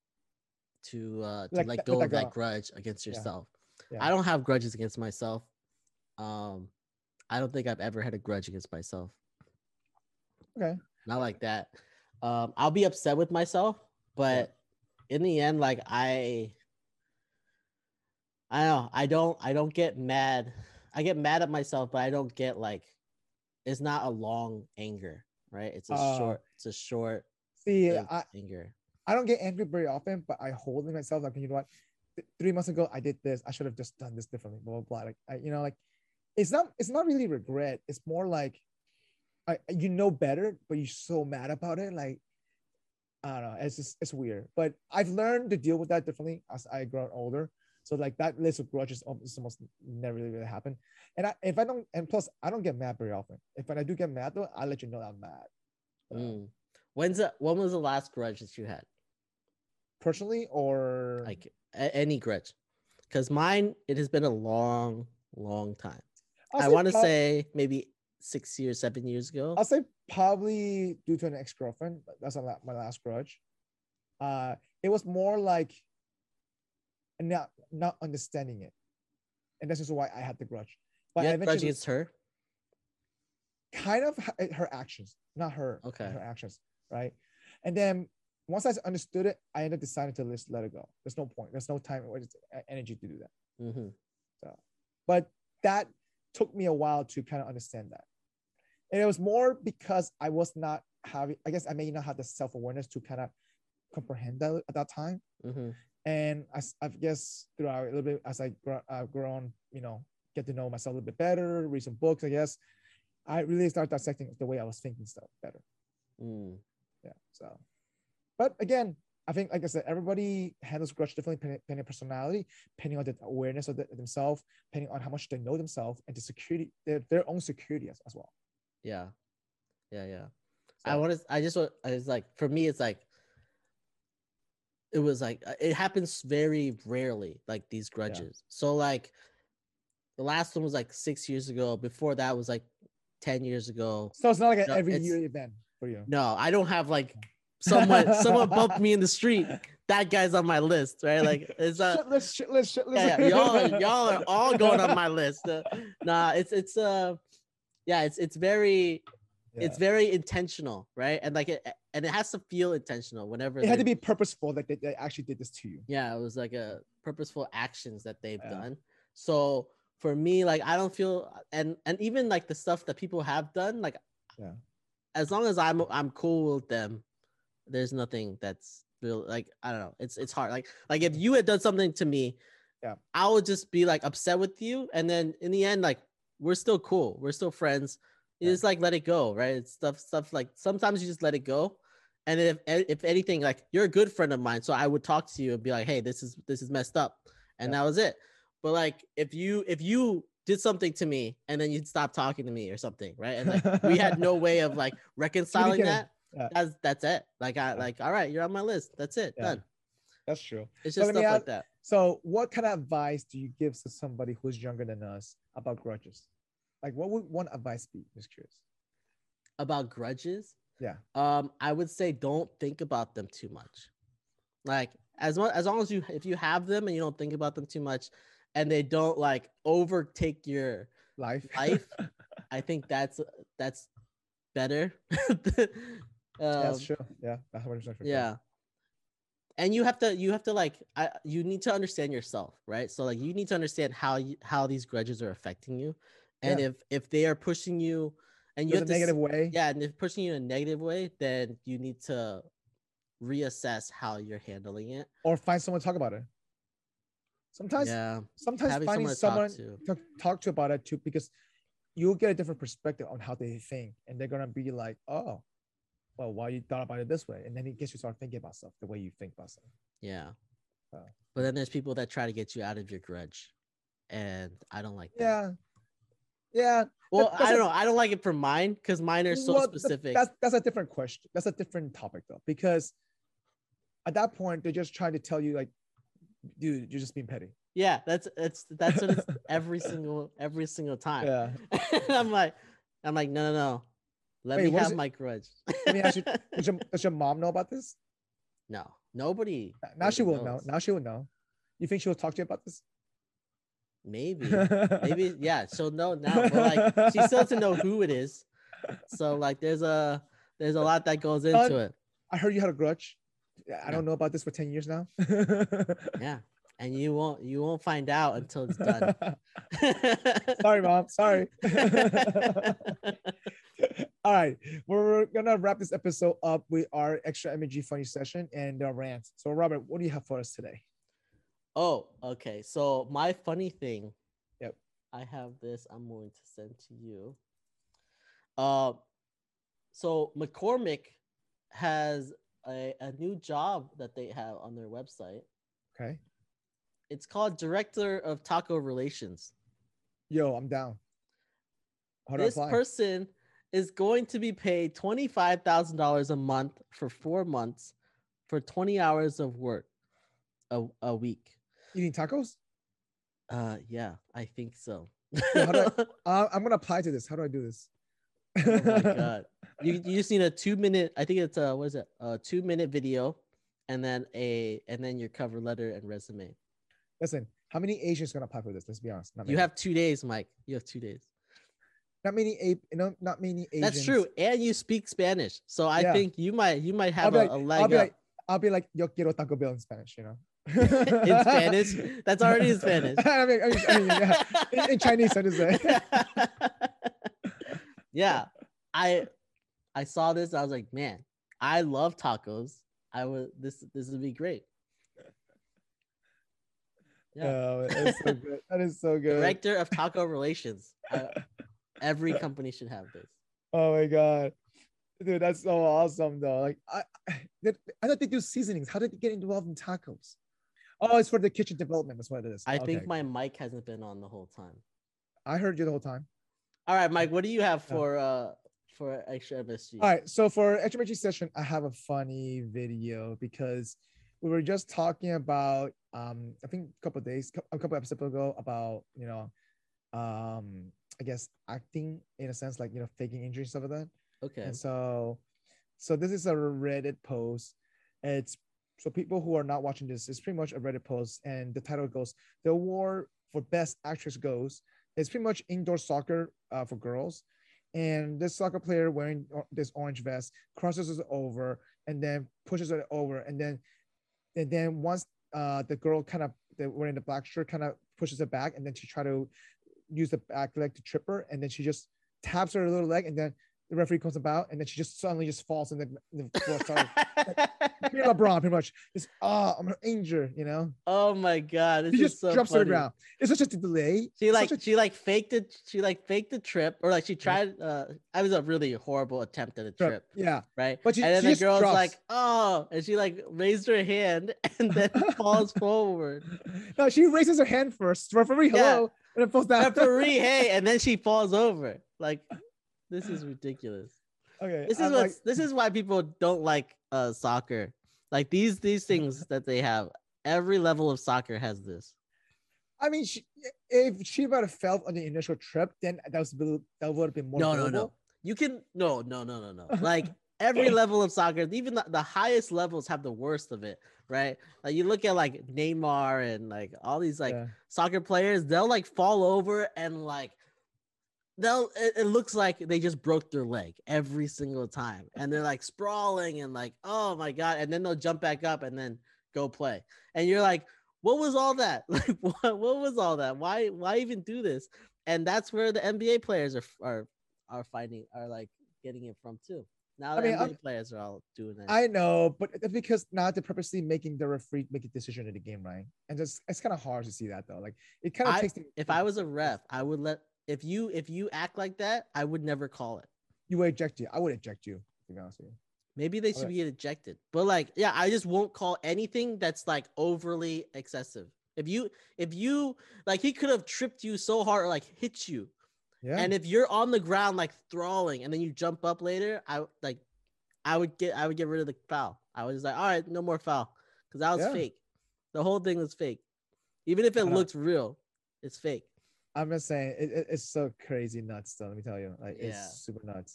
[SPEAKER 1] let go of that grudge against yourself. I don't have grudges against myself. I don't think I've ever had a grudge against myself.
[SPEAKER 2] Okay.
[SPEAKER 1] Not like that. I'll be upset with myself, but in the end, like I don't get mad. I get mad at myself, but I don't get like, it's not a long anger, right? It's a short anger.
[SPEAKER 2] I don't get angry very often, but I hold in myself like, you know what? 3 months ago I did this. I should have just done this differently. Blah blah blah. Like like it's not really regret. It's more like better, but you're so mad about it. Like I don't know. It's weird. But I've learned to deal with that differently as I grow older. So like that list of grudges almost never really happen. And plus I don't get mad very often. If I do get mad though, I'll let you know I'm mad.
[SPEAKER 1] When was the last grudge that you had?
[SPEAKER 2] Personally, or
[SPEAKER 1] like any grudge? Because mine, it has been a long time. I want to say maybe 6 years, 7 years ago.
[SPEAKER 2] I'll say probably due to an ex-girlfriend. That's not my last grudge. It was more like not understanding it, and this is why I had the grudge. But
[SPEAKER 1] you had grudge against her?
[SPEAKER 2] Kind of her actions, not her.
[SPEAKER 1] Okay.
[SPEAKER 2] Her actions, right? And then once I understood it, I ended up deciding to just let it go. There's no point. There's no time or energy to do that. So, but that took me a while to kind of understand that. And it was more because I was not having, I guess I may not have the self-awareness to kind of comprehend that at that time. And I guess throughout a little bit as I grow on, get to know myself a little bit better, read some books, I guess, I really started dissecting the way I was thinking stuff better. Yeah. So, but again, I think, like I said, everybody handles grudge differently depending on personality, depending on the awareness of themselves, depending on how much they know themselves, and the security, their own security as well.
[SPEAKER 1] Yeah. So, I was like, for me, it's like, it was like, it happens very rarely, like these grudges. So like the last one was like 6 years ago. Before that was like 10 years ago.
[SPEAKER 2] So it's not like an every year event for you.
[SPEAKER 1] No, I don't have like someone bumped me in the street, that guy's on my list, right? Like it's
[SPEAKER 2] shitless.
[SPEAKER 1] Yeah, y'all are all going on my list. It's very it's very intentional, right? And like it has to feel intentional whenever
[SPEAKER 2] it had to be purposeful, like they actually did this to you.
[SPEAKER 1] Yeah, it was like a purposeful actions that they've done. So for me, like I don't feel, and even like the stuff that people have done, like as long as I'm cool with them, there's nothing that's real. Like I don't know, it's hard. Like if you had done something to me, I would just be like upset with you, and then in the end, like we're still cool, we're still friends. You just like let it go, right? It's stuff like sometimes you just let it go, and if anything, like you're a good friend of mine, so I would talk to you and be like, hey, this is messed up, and that was it. But like if you did something to me and then you'd stop talking to me or something, right? And like we had no way of like reconciling that. That's it. Like like, all right, you're on my list. That's it. Done.
[SPEAKER 2] That's true.
[SPEAKER 1] It's just stuff like that.
[SPEAKER 2] So what kind of advice do you give to somebody who's younger than us about grudges? Like what would one advice be? Just curious.
[SPEAKER 1] About grudges?
[SPEAKER 2] Yeah.
[SPEAKER 1] I would say don't think about them too much. Like as long as if you have them and you don't think about them too much, and they don't like overtake your life, I think that's better.
[SPEAKER 2] That's true. Yeah, that's 100% true.
[SPEAKER 1] Yeah. And you have to like you need to understand yourself, right? So like you need to understand how these grudges are affecting you, and if they are pushing you and you have
[SPEAKER 2] a negative way,
[SPEAKER 1] and if pushing you in a negative way, then you need to reassess how you're handling it,
[SPEAKER 2] or find someone to talk about it. Sometimes finding someone to talk to about it too, because you'll get a different perspective on how they think, and they're gonna be like, oh, well, why you thought about it this way, and then it gets you start thinking about stuff the way you think about stuff.
[SPEAKER 1] Yeah. But then there's people that try to get you out of your grudge, and I don't like that.
[SPEAKER 2] Yeah.
[SPEAKER 1] Well, I don't know. I don't like it for mine because mine are so specific.
[SPEAKER 2] That's a different question. That's a different topic though, because at that point they're just trying to tell you like, dude, you're just being petty.
[SPEAKER 1] Yeah, that's what it's every single time.
[SPEAKER 2] Yeah.
[SPEAKER 1] I'm like, no. Let me have my grudge.
[SPEAKER 2] Let me ask you, does your mom know about this?
[SPEAKER 1] No, nobody.
[SPEAKER 2] Now she will know. Now she will know. You think she will talk to you about this?
[SPEAKER 1] Maybe, yeah. She'll know now, but like she still doesn't know who it is. So like, there's a lot that goes into it.
[SPEAKER 2] I heard you had a grudge. I don't know about this for 10 years now.
[SPEAKER 1] Yeah. And you won't find out until it's done.
[SPEAKER 2] Sorry, Mom. Sorry. All right. We're going to wrap this episode up with our extra MG funny session and rant. So, Robert, what do you have for us today?
[SPEAKER 1] Oh, okay. So, my funny thing.
[SPEAKER 2] Yep.
[SPEAKER 1] I have this. I'm going to send to you. So, McCormick has a new job that they have on their website.
[SPEAKER 2] Okay.
[SPEAKER 1] It's called Director of Taco Relations.
[SPEAKER 2] Yo, I'm down.
[SPEAKER 1] This person is going to be paid $25,000 a month for 4 months for 20 hours of work a week.
[SPEAKER 2] Eating tacos?
[SPEAKER 1] Yeah, I think so.
[SPEAKER 2] Yeah, I'm gonna apply to this. How do I do this?
[SPEAKER 1] Oh my god! You just need a 2-minute. I think it's a 2-minute video, and then your cover letter and resume.
[SPEAKER 2] Listen, how many Asians gonna apply for this? Let's be honest.
[SPEAKER 1] You have 2 days, Mike. You have 2 days.
[SPEAKER 2] Not many Asians.
[SPEAKER 1] That's true, and you speak Spanish, so I think you might have a leg up.
[SPEAKER 2] I'll be like, yo quiero Taco Bell in Spanish, you know.
[SPEAKER 1] In Spanish? That's already in Spanish.
[SPEAKER 2] I mean, yeah. In Chinese, I just say.
[SPEAKER 1] Yeah, I saw this. I was like, man, I love tacos. This would be great.
[SPEAKER 2] Yeah, oh, that's so good. That is so good.
[SPEAKER 1] Director of Taco Relations. Every company should have this.
[SPEAKER 2] Oh my god, dude, that's so awesome though. Like I thought they do seasonings. How did they get involved in tacos? Oh, it's for the kitchen development. That's what it is.
[SPEAKER 1] I think my mic hasn't been on the whole time.
[SPEAKER 2] I heard you the whole time.
[SPEAKER 1] All right, Mike, what do you have for extra MSG?
[SPEAKER 2] All right, so for extra MSG session, I have a funny video because we were just talking about I think a couple episodes ago about I guess acting in a sense, like faking injury, stuff like that.
[SPEAKER 1] Okay.
[SPEAKER 2] And so So this is a Reddit post. It's so people who are not watching this, it's pretty much a Reddit post, and the title goes, "The award for best actress goes." It's pretty much indoor soccer for girls, and this soccer player wearing this orange vest crosses it over and then pushes it over, and then once the girl kind of wearing the black shirt kind of pushes it back, and then she try to use the back leg to trip her, and then she just taps her little leg, and then the referee comes about, and then she just suddenly just falls in the floor. Sorry. Like, LeBron, pretty much. Just I'm an angel, you know.
[SPEAKER 1] Oh my god,
[SPEAKER 2] He just drops to the ground. It's such a delay.
[SPEAKER 1] She faked the trip, or like she tried. I was a really horrible attempt at a trip.
[SPEAKER 2] Yeah,
[SPEAKER 1] right.
[SPEAKER 2] But
[SPEAKER 1] and then the girl's drops. Like, oh, and she like raised her hand and then falls forward.
[SPEAKER 2] No, she raises her hand first. Referee, hello, and it falls down.
[SPEAKER 1] Referee, hey, and then she falls over. Like, this is ridiculous.
[SPEAKER 2] Okay,
[SPEAKER 1] this is why people don't like soccer. Like these things that they have. Every level of soccer has this.
[SPEAKER 2] I mean, if she would have felt on the initial trip, then that would have been more.
[SPEAKER 1] No. You can no. Like every level of soccer, even the highest levels have the worst of it, right? Like you look at like Neymar and like all these like soccer players, they'll like fall over and like it looks like they just broke their leg every single time, and they're like sprawling and like, oh my god, and then they'll jump back up and then go play, and you're like, what was all that? Like what was all that? Why even do this? And that's where the NBA players are like getting it from too. Now the NBA players are all doing that.
[SPEAKER 2] I know, but it's because now they're purposely making the referee make a decision in the game, right? And just it's kind of hard to see that though. Like it kind of takes.
[SPEAKER 1] If I was a ref, I would let. If you act like that, I would never call it.
[SPEAKER 2] You would eject you. I would eject you, to be honest with you.
[SPEAKER 1] Maybe they should be ejected. But like, yeah, I just won't call anything that's like overly excessive. If you like, he could have tripped you so hard or like hit you. Yeah. And if you're on the ground like thralling and then you jump up later, I would get rid of the foul. I was just like, all right, no more foul. Because that was fake. The whole thing was fake. Even if it looks real, it's fake.
[SPEAKER 2] I'm just saying it's so crazy nuts though. Let me tell you, like it's super nuts.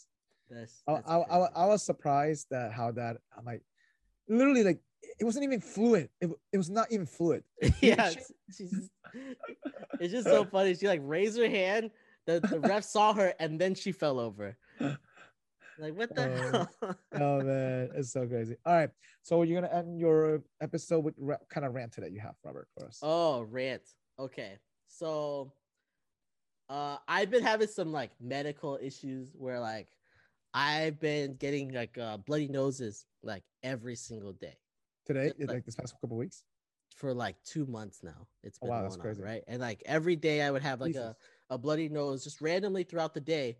[SPEAKER 2] I was surprised that how that I'm like literally like it wasn't even fluid. It was not even fluid.
[SPEAKER 1] Yeah, it's just so funny. She like raised her hand. The ref saw her and then she fell over. Like what the hell?
[SPEAKER 2] Oh man, it's so crazy. All right, so you're gonna end your episode with kind of rant that you have, Robert, for us.
[SPEAKER 1] Oh, rant. Okay, so. I've been having some like medical issues where like I've been getting like bloody noses like every single day.
[SPEAKER 2] Today, like this past couple of weeks?
[SPEAKER 1] For like 2 months now. It's been
[SPEAKER 2] that's crazy.
[SPEAKER 1] Right? And like every day I would have like a bloody nose just randomly throughout the day.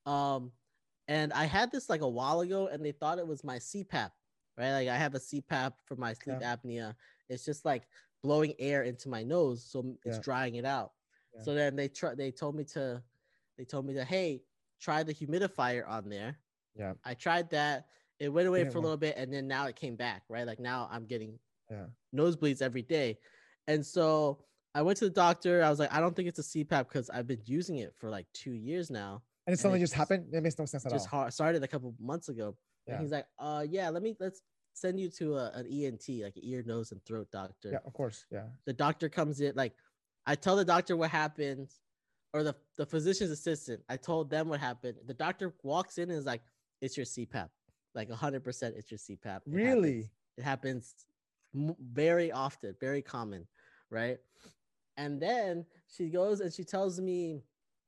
[SPEAKER 1] And I had this like a while ago and they thought it was my CPAP, right? Like I have a CPAP for my sleep apnea. It's just like blowing air into my nose, so it's drying it out. Yeah. So then they told me to, hey, try the humidifier on there. Yeah. I tried that. It went away for a little bit, and then now it came back, right? Like now I'm getting nosebleeds every day. And so I went to the doctor. I was like, I don't think it's a CPAP because I've been using it for like 2 years now.
[SPEAKER 2] And it suddenly just happened? It makes no sense at all.
[SPEAKER 1] Just started a couple months ago. Yeah. And he's like, let's send you to an ENT, like an ear, nose, and throat doctor.
[SPEAKER 2] Yeah, of course. Yeah.
[SPEAKER 1] The doctor comes in, like, I tell the doctor what happened, or the physician's assistant. I told them what happened. The doctor walks in and is like, it's your CPAP. Like 100% it's your CPAP.
[SPEAKER 2] Really?
[SPEAKER 1] It happens very often, very common, right? And then she goes and she tells me,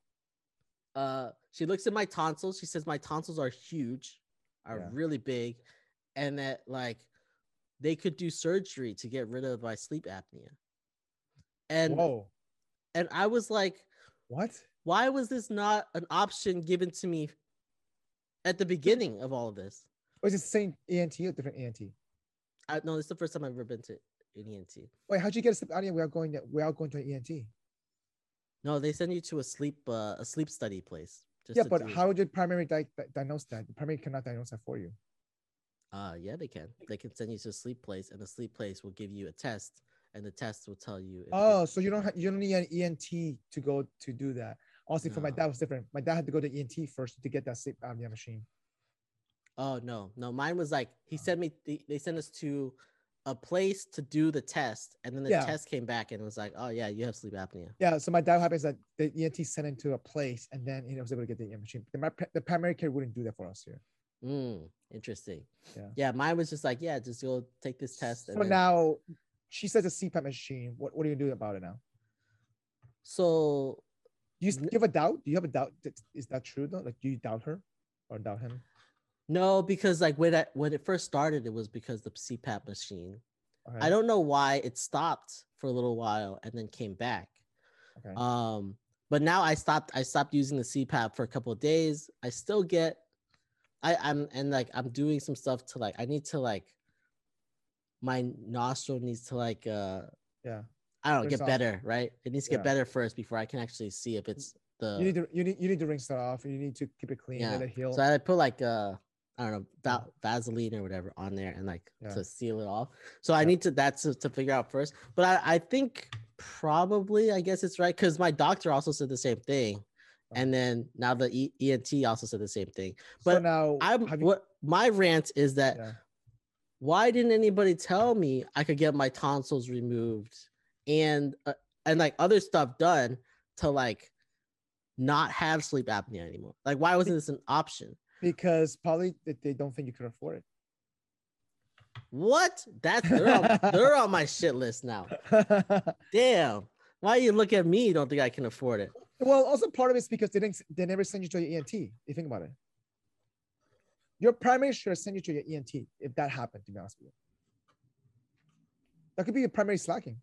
[SPEAKER 1] she looks at my tonsils. She says my tonsils are huge, really big, and that like they could do surgery to get rid of my sleep apnea. And and I was like,
[SPEAKER 2] what?
[SPEAKER 1] Why was this not an option given to me at the beginning of all of this?
[SPEAKER 2] Was it the same ENT or different ENT?
[SPEAKER 1] No, this is the first time I've ever been to an ENT.
[SPEAKER 2] Wait, how'd you get a sleep apnea without going to an ENT? No,
[SPEAKER 1] they send you to a sleep study place.
[SPEAKER 2] But how did primary diagnose that? The primary cannot diagnose that for you.
[SPEAKER 1] Yeah, they can. They can send you to a sleep place, and the sleep place will give you a test. And the test will tell you.
[SPEAKER 2] So you don't need an ENT to go to do that. Honestly, for my dad was different. My dad had to go to ENT first to get that sleep apnea machine.
[SPEAKER 1] Oh no, mine was like he sent me. They sent us to a place to do the test, and then the test came back and it was like, oh yeah, you have sleep apnea.
[SPEAKER 2] Yeah. So my dad happens that the ENT sent him to a place, and then he was able to get the ENT machine. The primary care wouldn't do that for us here.
[SPEAKER 1] Interesting.
[SPEAKER 2] Yeah.
[SPEAKER 1] Yeah, mine was just like, yeah, just go take this test.
[SPEAKER 2] So now she says a CPAP machine. What do you do about it now?
[SPEAKER 1] So
[SPEAKER 2] do you have a doubt? Do you have a doubt? Is that true though? Like, do you doubt her or doubt him?
[SPEAKER 1] No, because like when it first started, it was because the CPAP machine. Okay. I don't know why it stopped for a little while and then came back. Okay. But now I stopped using the CPAP for a couple of days. I still get I'm doing some stuff to like I need to like my nostril needs to like I don't know, get better, right? It needs to get better first before I can actually see if it's the
[SPEAKER 2] you need to rinse that off. You need to keep it clean, let it heal.
[SPEAKER 1] So I put like I don't know, Vaseline or whatever on there and like to seal it off. So I need to figure out first. But I think probably I guess it's right because my doctor also said the same thing. And then now the ENT also said the same thing. But so now my rant is that why didn't anybody tell me I could get my tonsils removed and like other stuff done to like not have sleep apnea anymore? Like, why wasn't this an option?
[SPEAKER 2] Because probably they don't think you could afford it.
[SPEAKER 1] What? They're on my shit list now. Damn. Why you look at me? You don't think I can afford it?
[SPEAKER 2] Well, also part of it is because they never send you to your ENT. You think about it. Your primary should send you to your ENT if that happened, to be honest with you. That could be your primary slacking.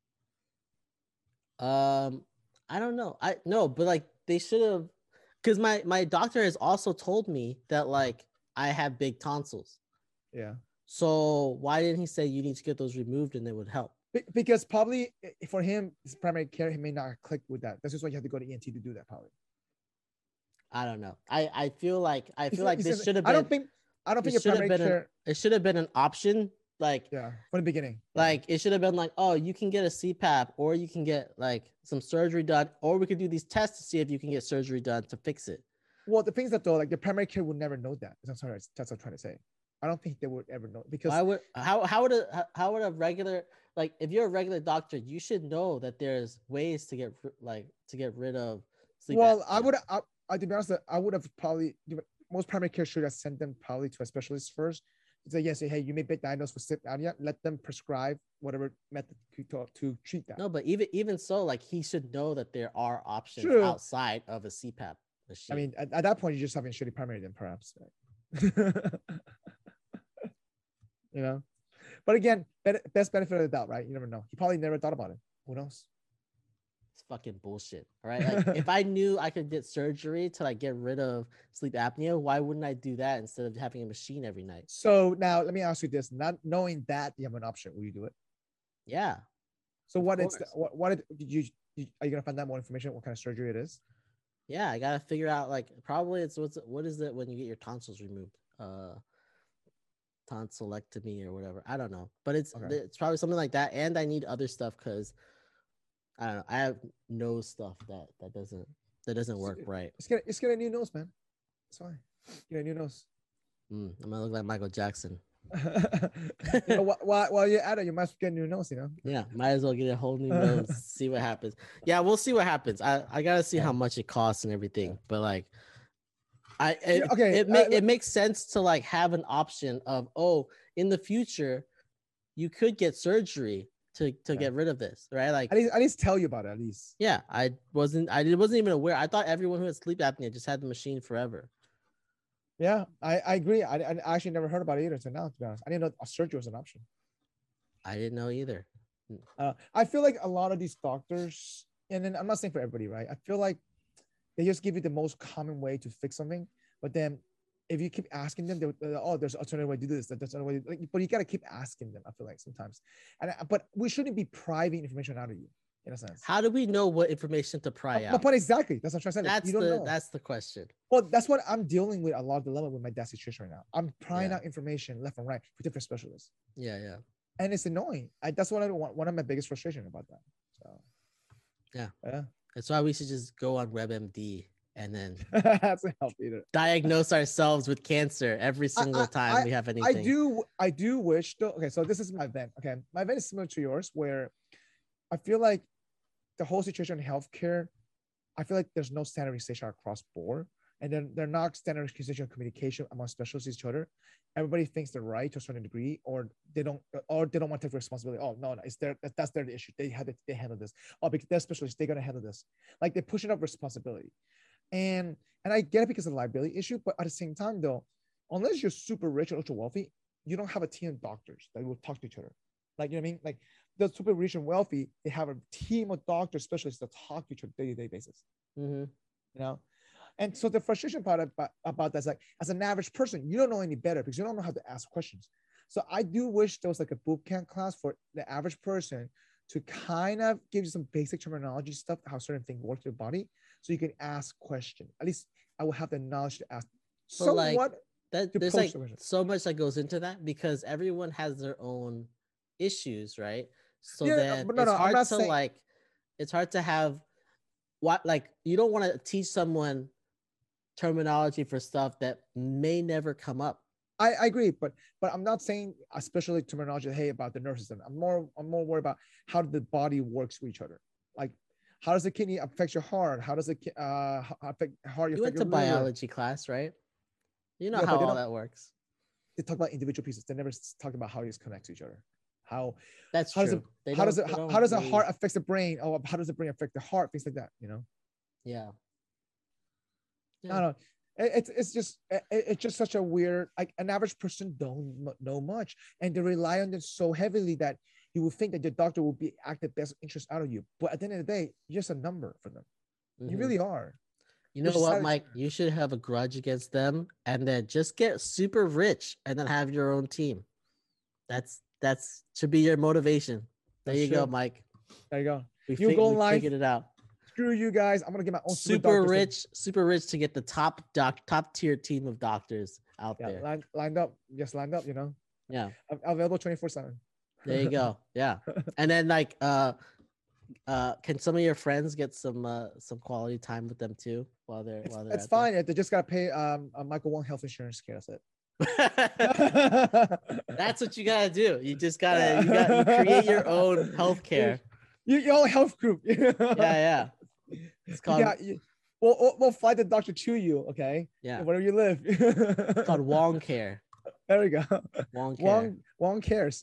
[SPEAKER 1] I don't know. But like they should have, because my doctor has also told me that like I have big tonsils.
[SPEAKER 2] Yeah.
[SPEAKER 1] So why didn't he say you need to get those removed and it would help?
[SPEAKER 2] Because probably for him, his primary care, he may not click with that. That's just why you have to go to ENT to do that. Probably.
[SPEAKER 1] I don't know. I feel like this should have been.
[SPEAKER 2] I don't think your primary care.
[SPEAKER 1] It should have been an option. Like
[SPEAKER 2] from the beginning.
[SPEAKER 1] Like it should have been like, oh, you can get a CPAP or you can get like some surgery done, or we could do these tests to see if you can get surgery done to fix it.
[SPEAKER 2] Well, the thing is that though, like the primary care would never know that. That's what I'm trying to say. I don't think they would ever know because
[SPEAKER 1] how would a regular, like if you're a regular doctor, you should know that there's ways to get rid of sleep.
[SPEAKER 2] Well, to be honest, I would have probably, most primary care should have sent them probably to a specialist first. Say yes, hey, you may be diagnosed with sleep apnea. Let them prescribe whatever method to treat that.
[SPEAKER 1] No, but even so, like he should know that there are options outside of a CPAP machine.
[SPEAKER 2] I mean, at that point, you're just having shitty primary, then perhaps. Right? You know, but again, best benefit of the doubt, right? You never know. He probably never thought about it. Who knows?
[SPEAKER 1] It's fucking bullshit. All right. Like, if I knew I could get surgery to like get rid of sleep apnea, why wouldn't I do that instead of having a machine every night?
[SPEAKER 2] So now let me ask you this: not knowing that you have an option, will you do it?
[SPEAKER 1] Yeah.
[SPEAKER 2] So what are you gonna find out more information? What kind of surgery it is?
[SPEAKER 1] Yeah, I gotta figure out. Like, probably what is it when you get your tonsils removed? Tonsillectomy or whatever. I don't know, but it's probably something like that. And I need other stuff because I don't know. I have nose stuff that doesn't work right.
[SPEAKER 2] Just get a new nose, man. It's fine. Get a new nose.
[SPEAKER 1] I'm gonna look like Michael Jackson.
[SPEAKER 2] You know, while you're at it, you must get a new nose. You know.
[SPEAKER 1] Yeah, might as well get a whole new nose. See what happens. Yeah, we'll see what happens. I gotta see how much it costs and everything. But like, it makes sense to like have an option of, oh, in the future you could get surgery to get rid of this, right? Like
[SPEAKER 2] at least tell you about it, at least.
[SPEAKER 1] Yeah, I wasn't even aware. I thought everyone who had sleep apnea just had the machine forever.
[SPEAKER 2] Yeah, I agree. I actually never heard about it either until now, to be honest. I didn't know a surgery was an option.
[SPEAKER 1] I didn't know either.
[SPEAKER 2] I feel like a lot of these doctors, and then I'm not saying for everybody, right? I feel like they just give you the most common way to fix something, but then if you keep asking them, oh, there's an alternative way to do this. That's another way. But you gotta keep asking them. I feel like sometimes, but we shouldn't be priving information out of you, in a sense.
[SPEAKER 1] How do we know what information to pry out?
[SPEAKER 2] My point exactly. That's what I'm trying to say.
[SPEAKER 1] That's the question.
[SPEAKER 2] Well, that's what I'm dealing with a lot of dilemma with my dad's situation right now. I'm prying out information left and right for different specialists.
[SPEAKER 1] Yeah.
[SPEAKER 2] And it's annoying. That's what I want. One of my biggest frustration about that. So.
[SPEAKER 1] Yeah. That's why we should just go on WebMD. and then
[SPEAKER 2] that's a healthy eater.
[SPEAKER 1] Diagnose ourselves with cancer every single time we have anything.
[SPEAKER 2] I do wish though. Okay, so this is my vent. Okay, my vent is similar to yours, where I feel like the whole situation in healthcare, I feel like there's no standardization across board, and then they're not standardization communication among specialists each other. Everybody thinks they're right to a certain degree, or they don't want to take responsibility. Oh no, it's that's their issue. They handle this. Oh, because they're specialists, they're gonna handle this. Like they're pushing up responsibility, and I get it because of the liability issue. But at the same time, though, unless you're super rich or ultra wealthy, you don't have a team of doctors that will talk to each other. Like, you know what I mean? Like the super rich and wealthy, they have a team of doctor specialists that talk to each other day-to-day basis.
[SPEAKER 1] Mm-hmm.
[SPEAKER 2] You know? And so the frustration part about that is like, as an average person, you don't know any better because you don't know how to ask questions. So I do wish there was like a boot camp class for the average person to kind of give you some basic terminology stuff, how certain things work in your body, so you can ask questions. At least I will have the knowledge to ask.
[SPEAKER 1] So like there's like so much that goes into that because everyone has their own issues, right? So then it's hard to have you don't want to teach someone terminology for stuff that may never come up.
[SPEAKER 2] I agree, but I'm not saying especially terminology, hey, about the nervous system. I'm more worried about how the body works with each other. Like, how does the kidney affect your heart? How does it affect heart?
[SPEAKER 1] You went to biology class, right? You know how all that works.
[SPEAKER 2] They talk about individual pieces. They never talk about how these connect to each other. How
[SPEAKER 1] true.
[SPEAKER 2] How does the heart affect the brain? Oh, how does the brain affect the heart? Things like that, you know?
[SPEAKER 1] Yeah.
[SPEAKER 2] I don't know. It's just such a weird, like an average person don't know much, and they rely on it so heavily that you would think that your doctor will be act the best interest out of you. But at the end of the day, you're just a number for them. Mm-hmm. You really are.
[SPEAKER 1] You know what, Mike? You should have a grudge against them and then just get super rich and then have your own team. That's should be your motivation. There you go, Mike.
[SPEAKER 2] There you go.
[SPEAKER 1] We figured it out.
[SPEAKER 2] Screw you guys. I'm gonna get my own
[SPEAKER 1] super rich to get the top tier team of doctors out there.
[SPEAKER 2] Lined up, you know.
[SPEAKER 1] Yeah.
[SPEAKER 2] Available 24/7.
[SPEAKER 1] There you go. Yeah. And then like can some of your friends get some quality time with them too while they're
[SPEAKER 2] it's fine. They just gotta pay Michael Wong health insurance care. That's it.
[SPEAKER 1] That's what you gotta do. You just gotta create your own healthcare.
[SPEAKER 2] Your own health group.
[SPEAKER 1] Yeah. It's called.
[SPEAKER 2] We'll fly the doctor to you. Okay.
[SPEAKER 1] Yeah.
[SPEAKER 2] Wherever you live.
[SPEAKER 1] It's called Wong Care.
[SPEAKER 2] There we go.
[SPEAKER 1] Wong
[SPEAKER 2] cares.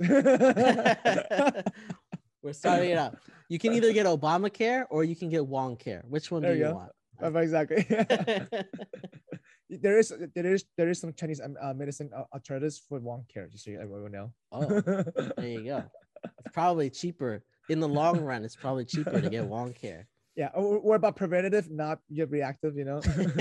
[SPEAKER 1] We're starting it up. You can either get Obamacare or you can get Wong Care. Which one do you want?
[SPEAKER 2] Exactly. There is some Chinese medicine alternatives for Wong Care, just so everyone know.
[SPEAKER 1] Oh, there you go. It's probably cheaper in the long run. It's probably cheaper to get Wong Care.
[SPEAKER 2] Yeah, or about preventative, not reactive. You know.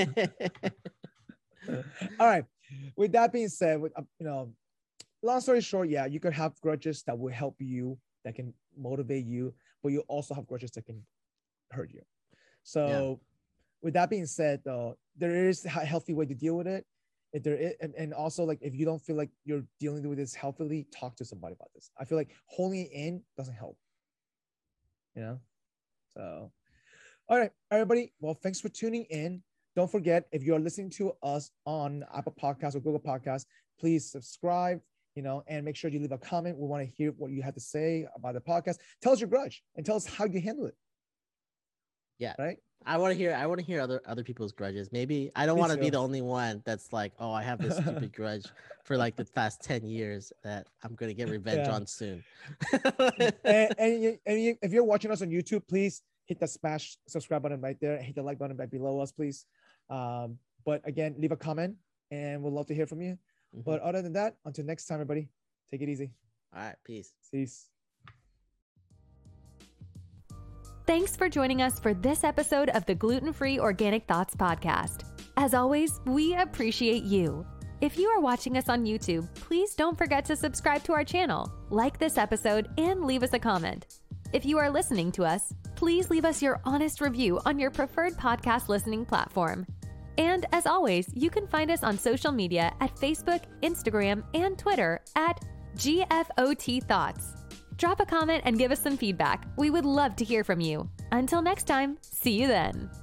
[SPEAKER 2] All right. With that being said, long story short, yeah, you could have grudges that will help you, that can motivate you, but you also have grudges that can hurt you. So, with that being said, though, there is a healthy way to deal with it. If there is, and also like if you don't feel like you're dealing with this healthily, talk to somebody about this. I feel like holding it in doesn't help. You know. So, all right, everybody. Well, thanks for tuning in. Don't forget, if you're listening to us on Apple Podcasts or Google Podcasts, please subscribe, and make sure you leave a comment. We want to hear what you have to say about the podcast. Tell us your grudge and tell us how you handle it.
[SPEAKER 1] Yeah.
[SPEAKER 2] Right.
[SPEAKER 1] I want to hear other people's grudges. Maybe I don't want to be the only one that's like, oh, I have this stupid grudge for like the past 10 years that I'm going to get revenge on soon.
[SPEAKER 2] and if you're watching us on YouTube, please hit the smash subscribe button right there. Hit the like button right below us, please. But again, leave a comment and we'd love to hear from you. Mm-hmm. But other than that, until next time, everybody, take it easy.
[SPEAKER 1] All right. Peace.
[SPEAKER 3] Thanks for joining us for this episode of the Gluten-Free Organic Thoughts Podcast. As always, we appreciate you. If you are watching us on YouTube, please don't forget to subscribe to our channel, like this episode, and leave us a comment. If you are listening to us, please leave us your honest review on your preferred podcast listening platform. And as always, you can find us on social media at Facebook, Instagram, and Twitter at GFOT Thoughts. Drop a comment and give us some feedback. We would love to hear from you. Until next time, see you then.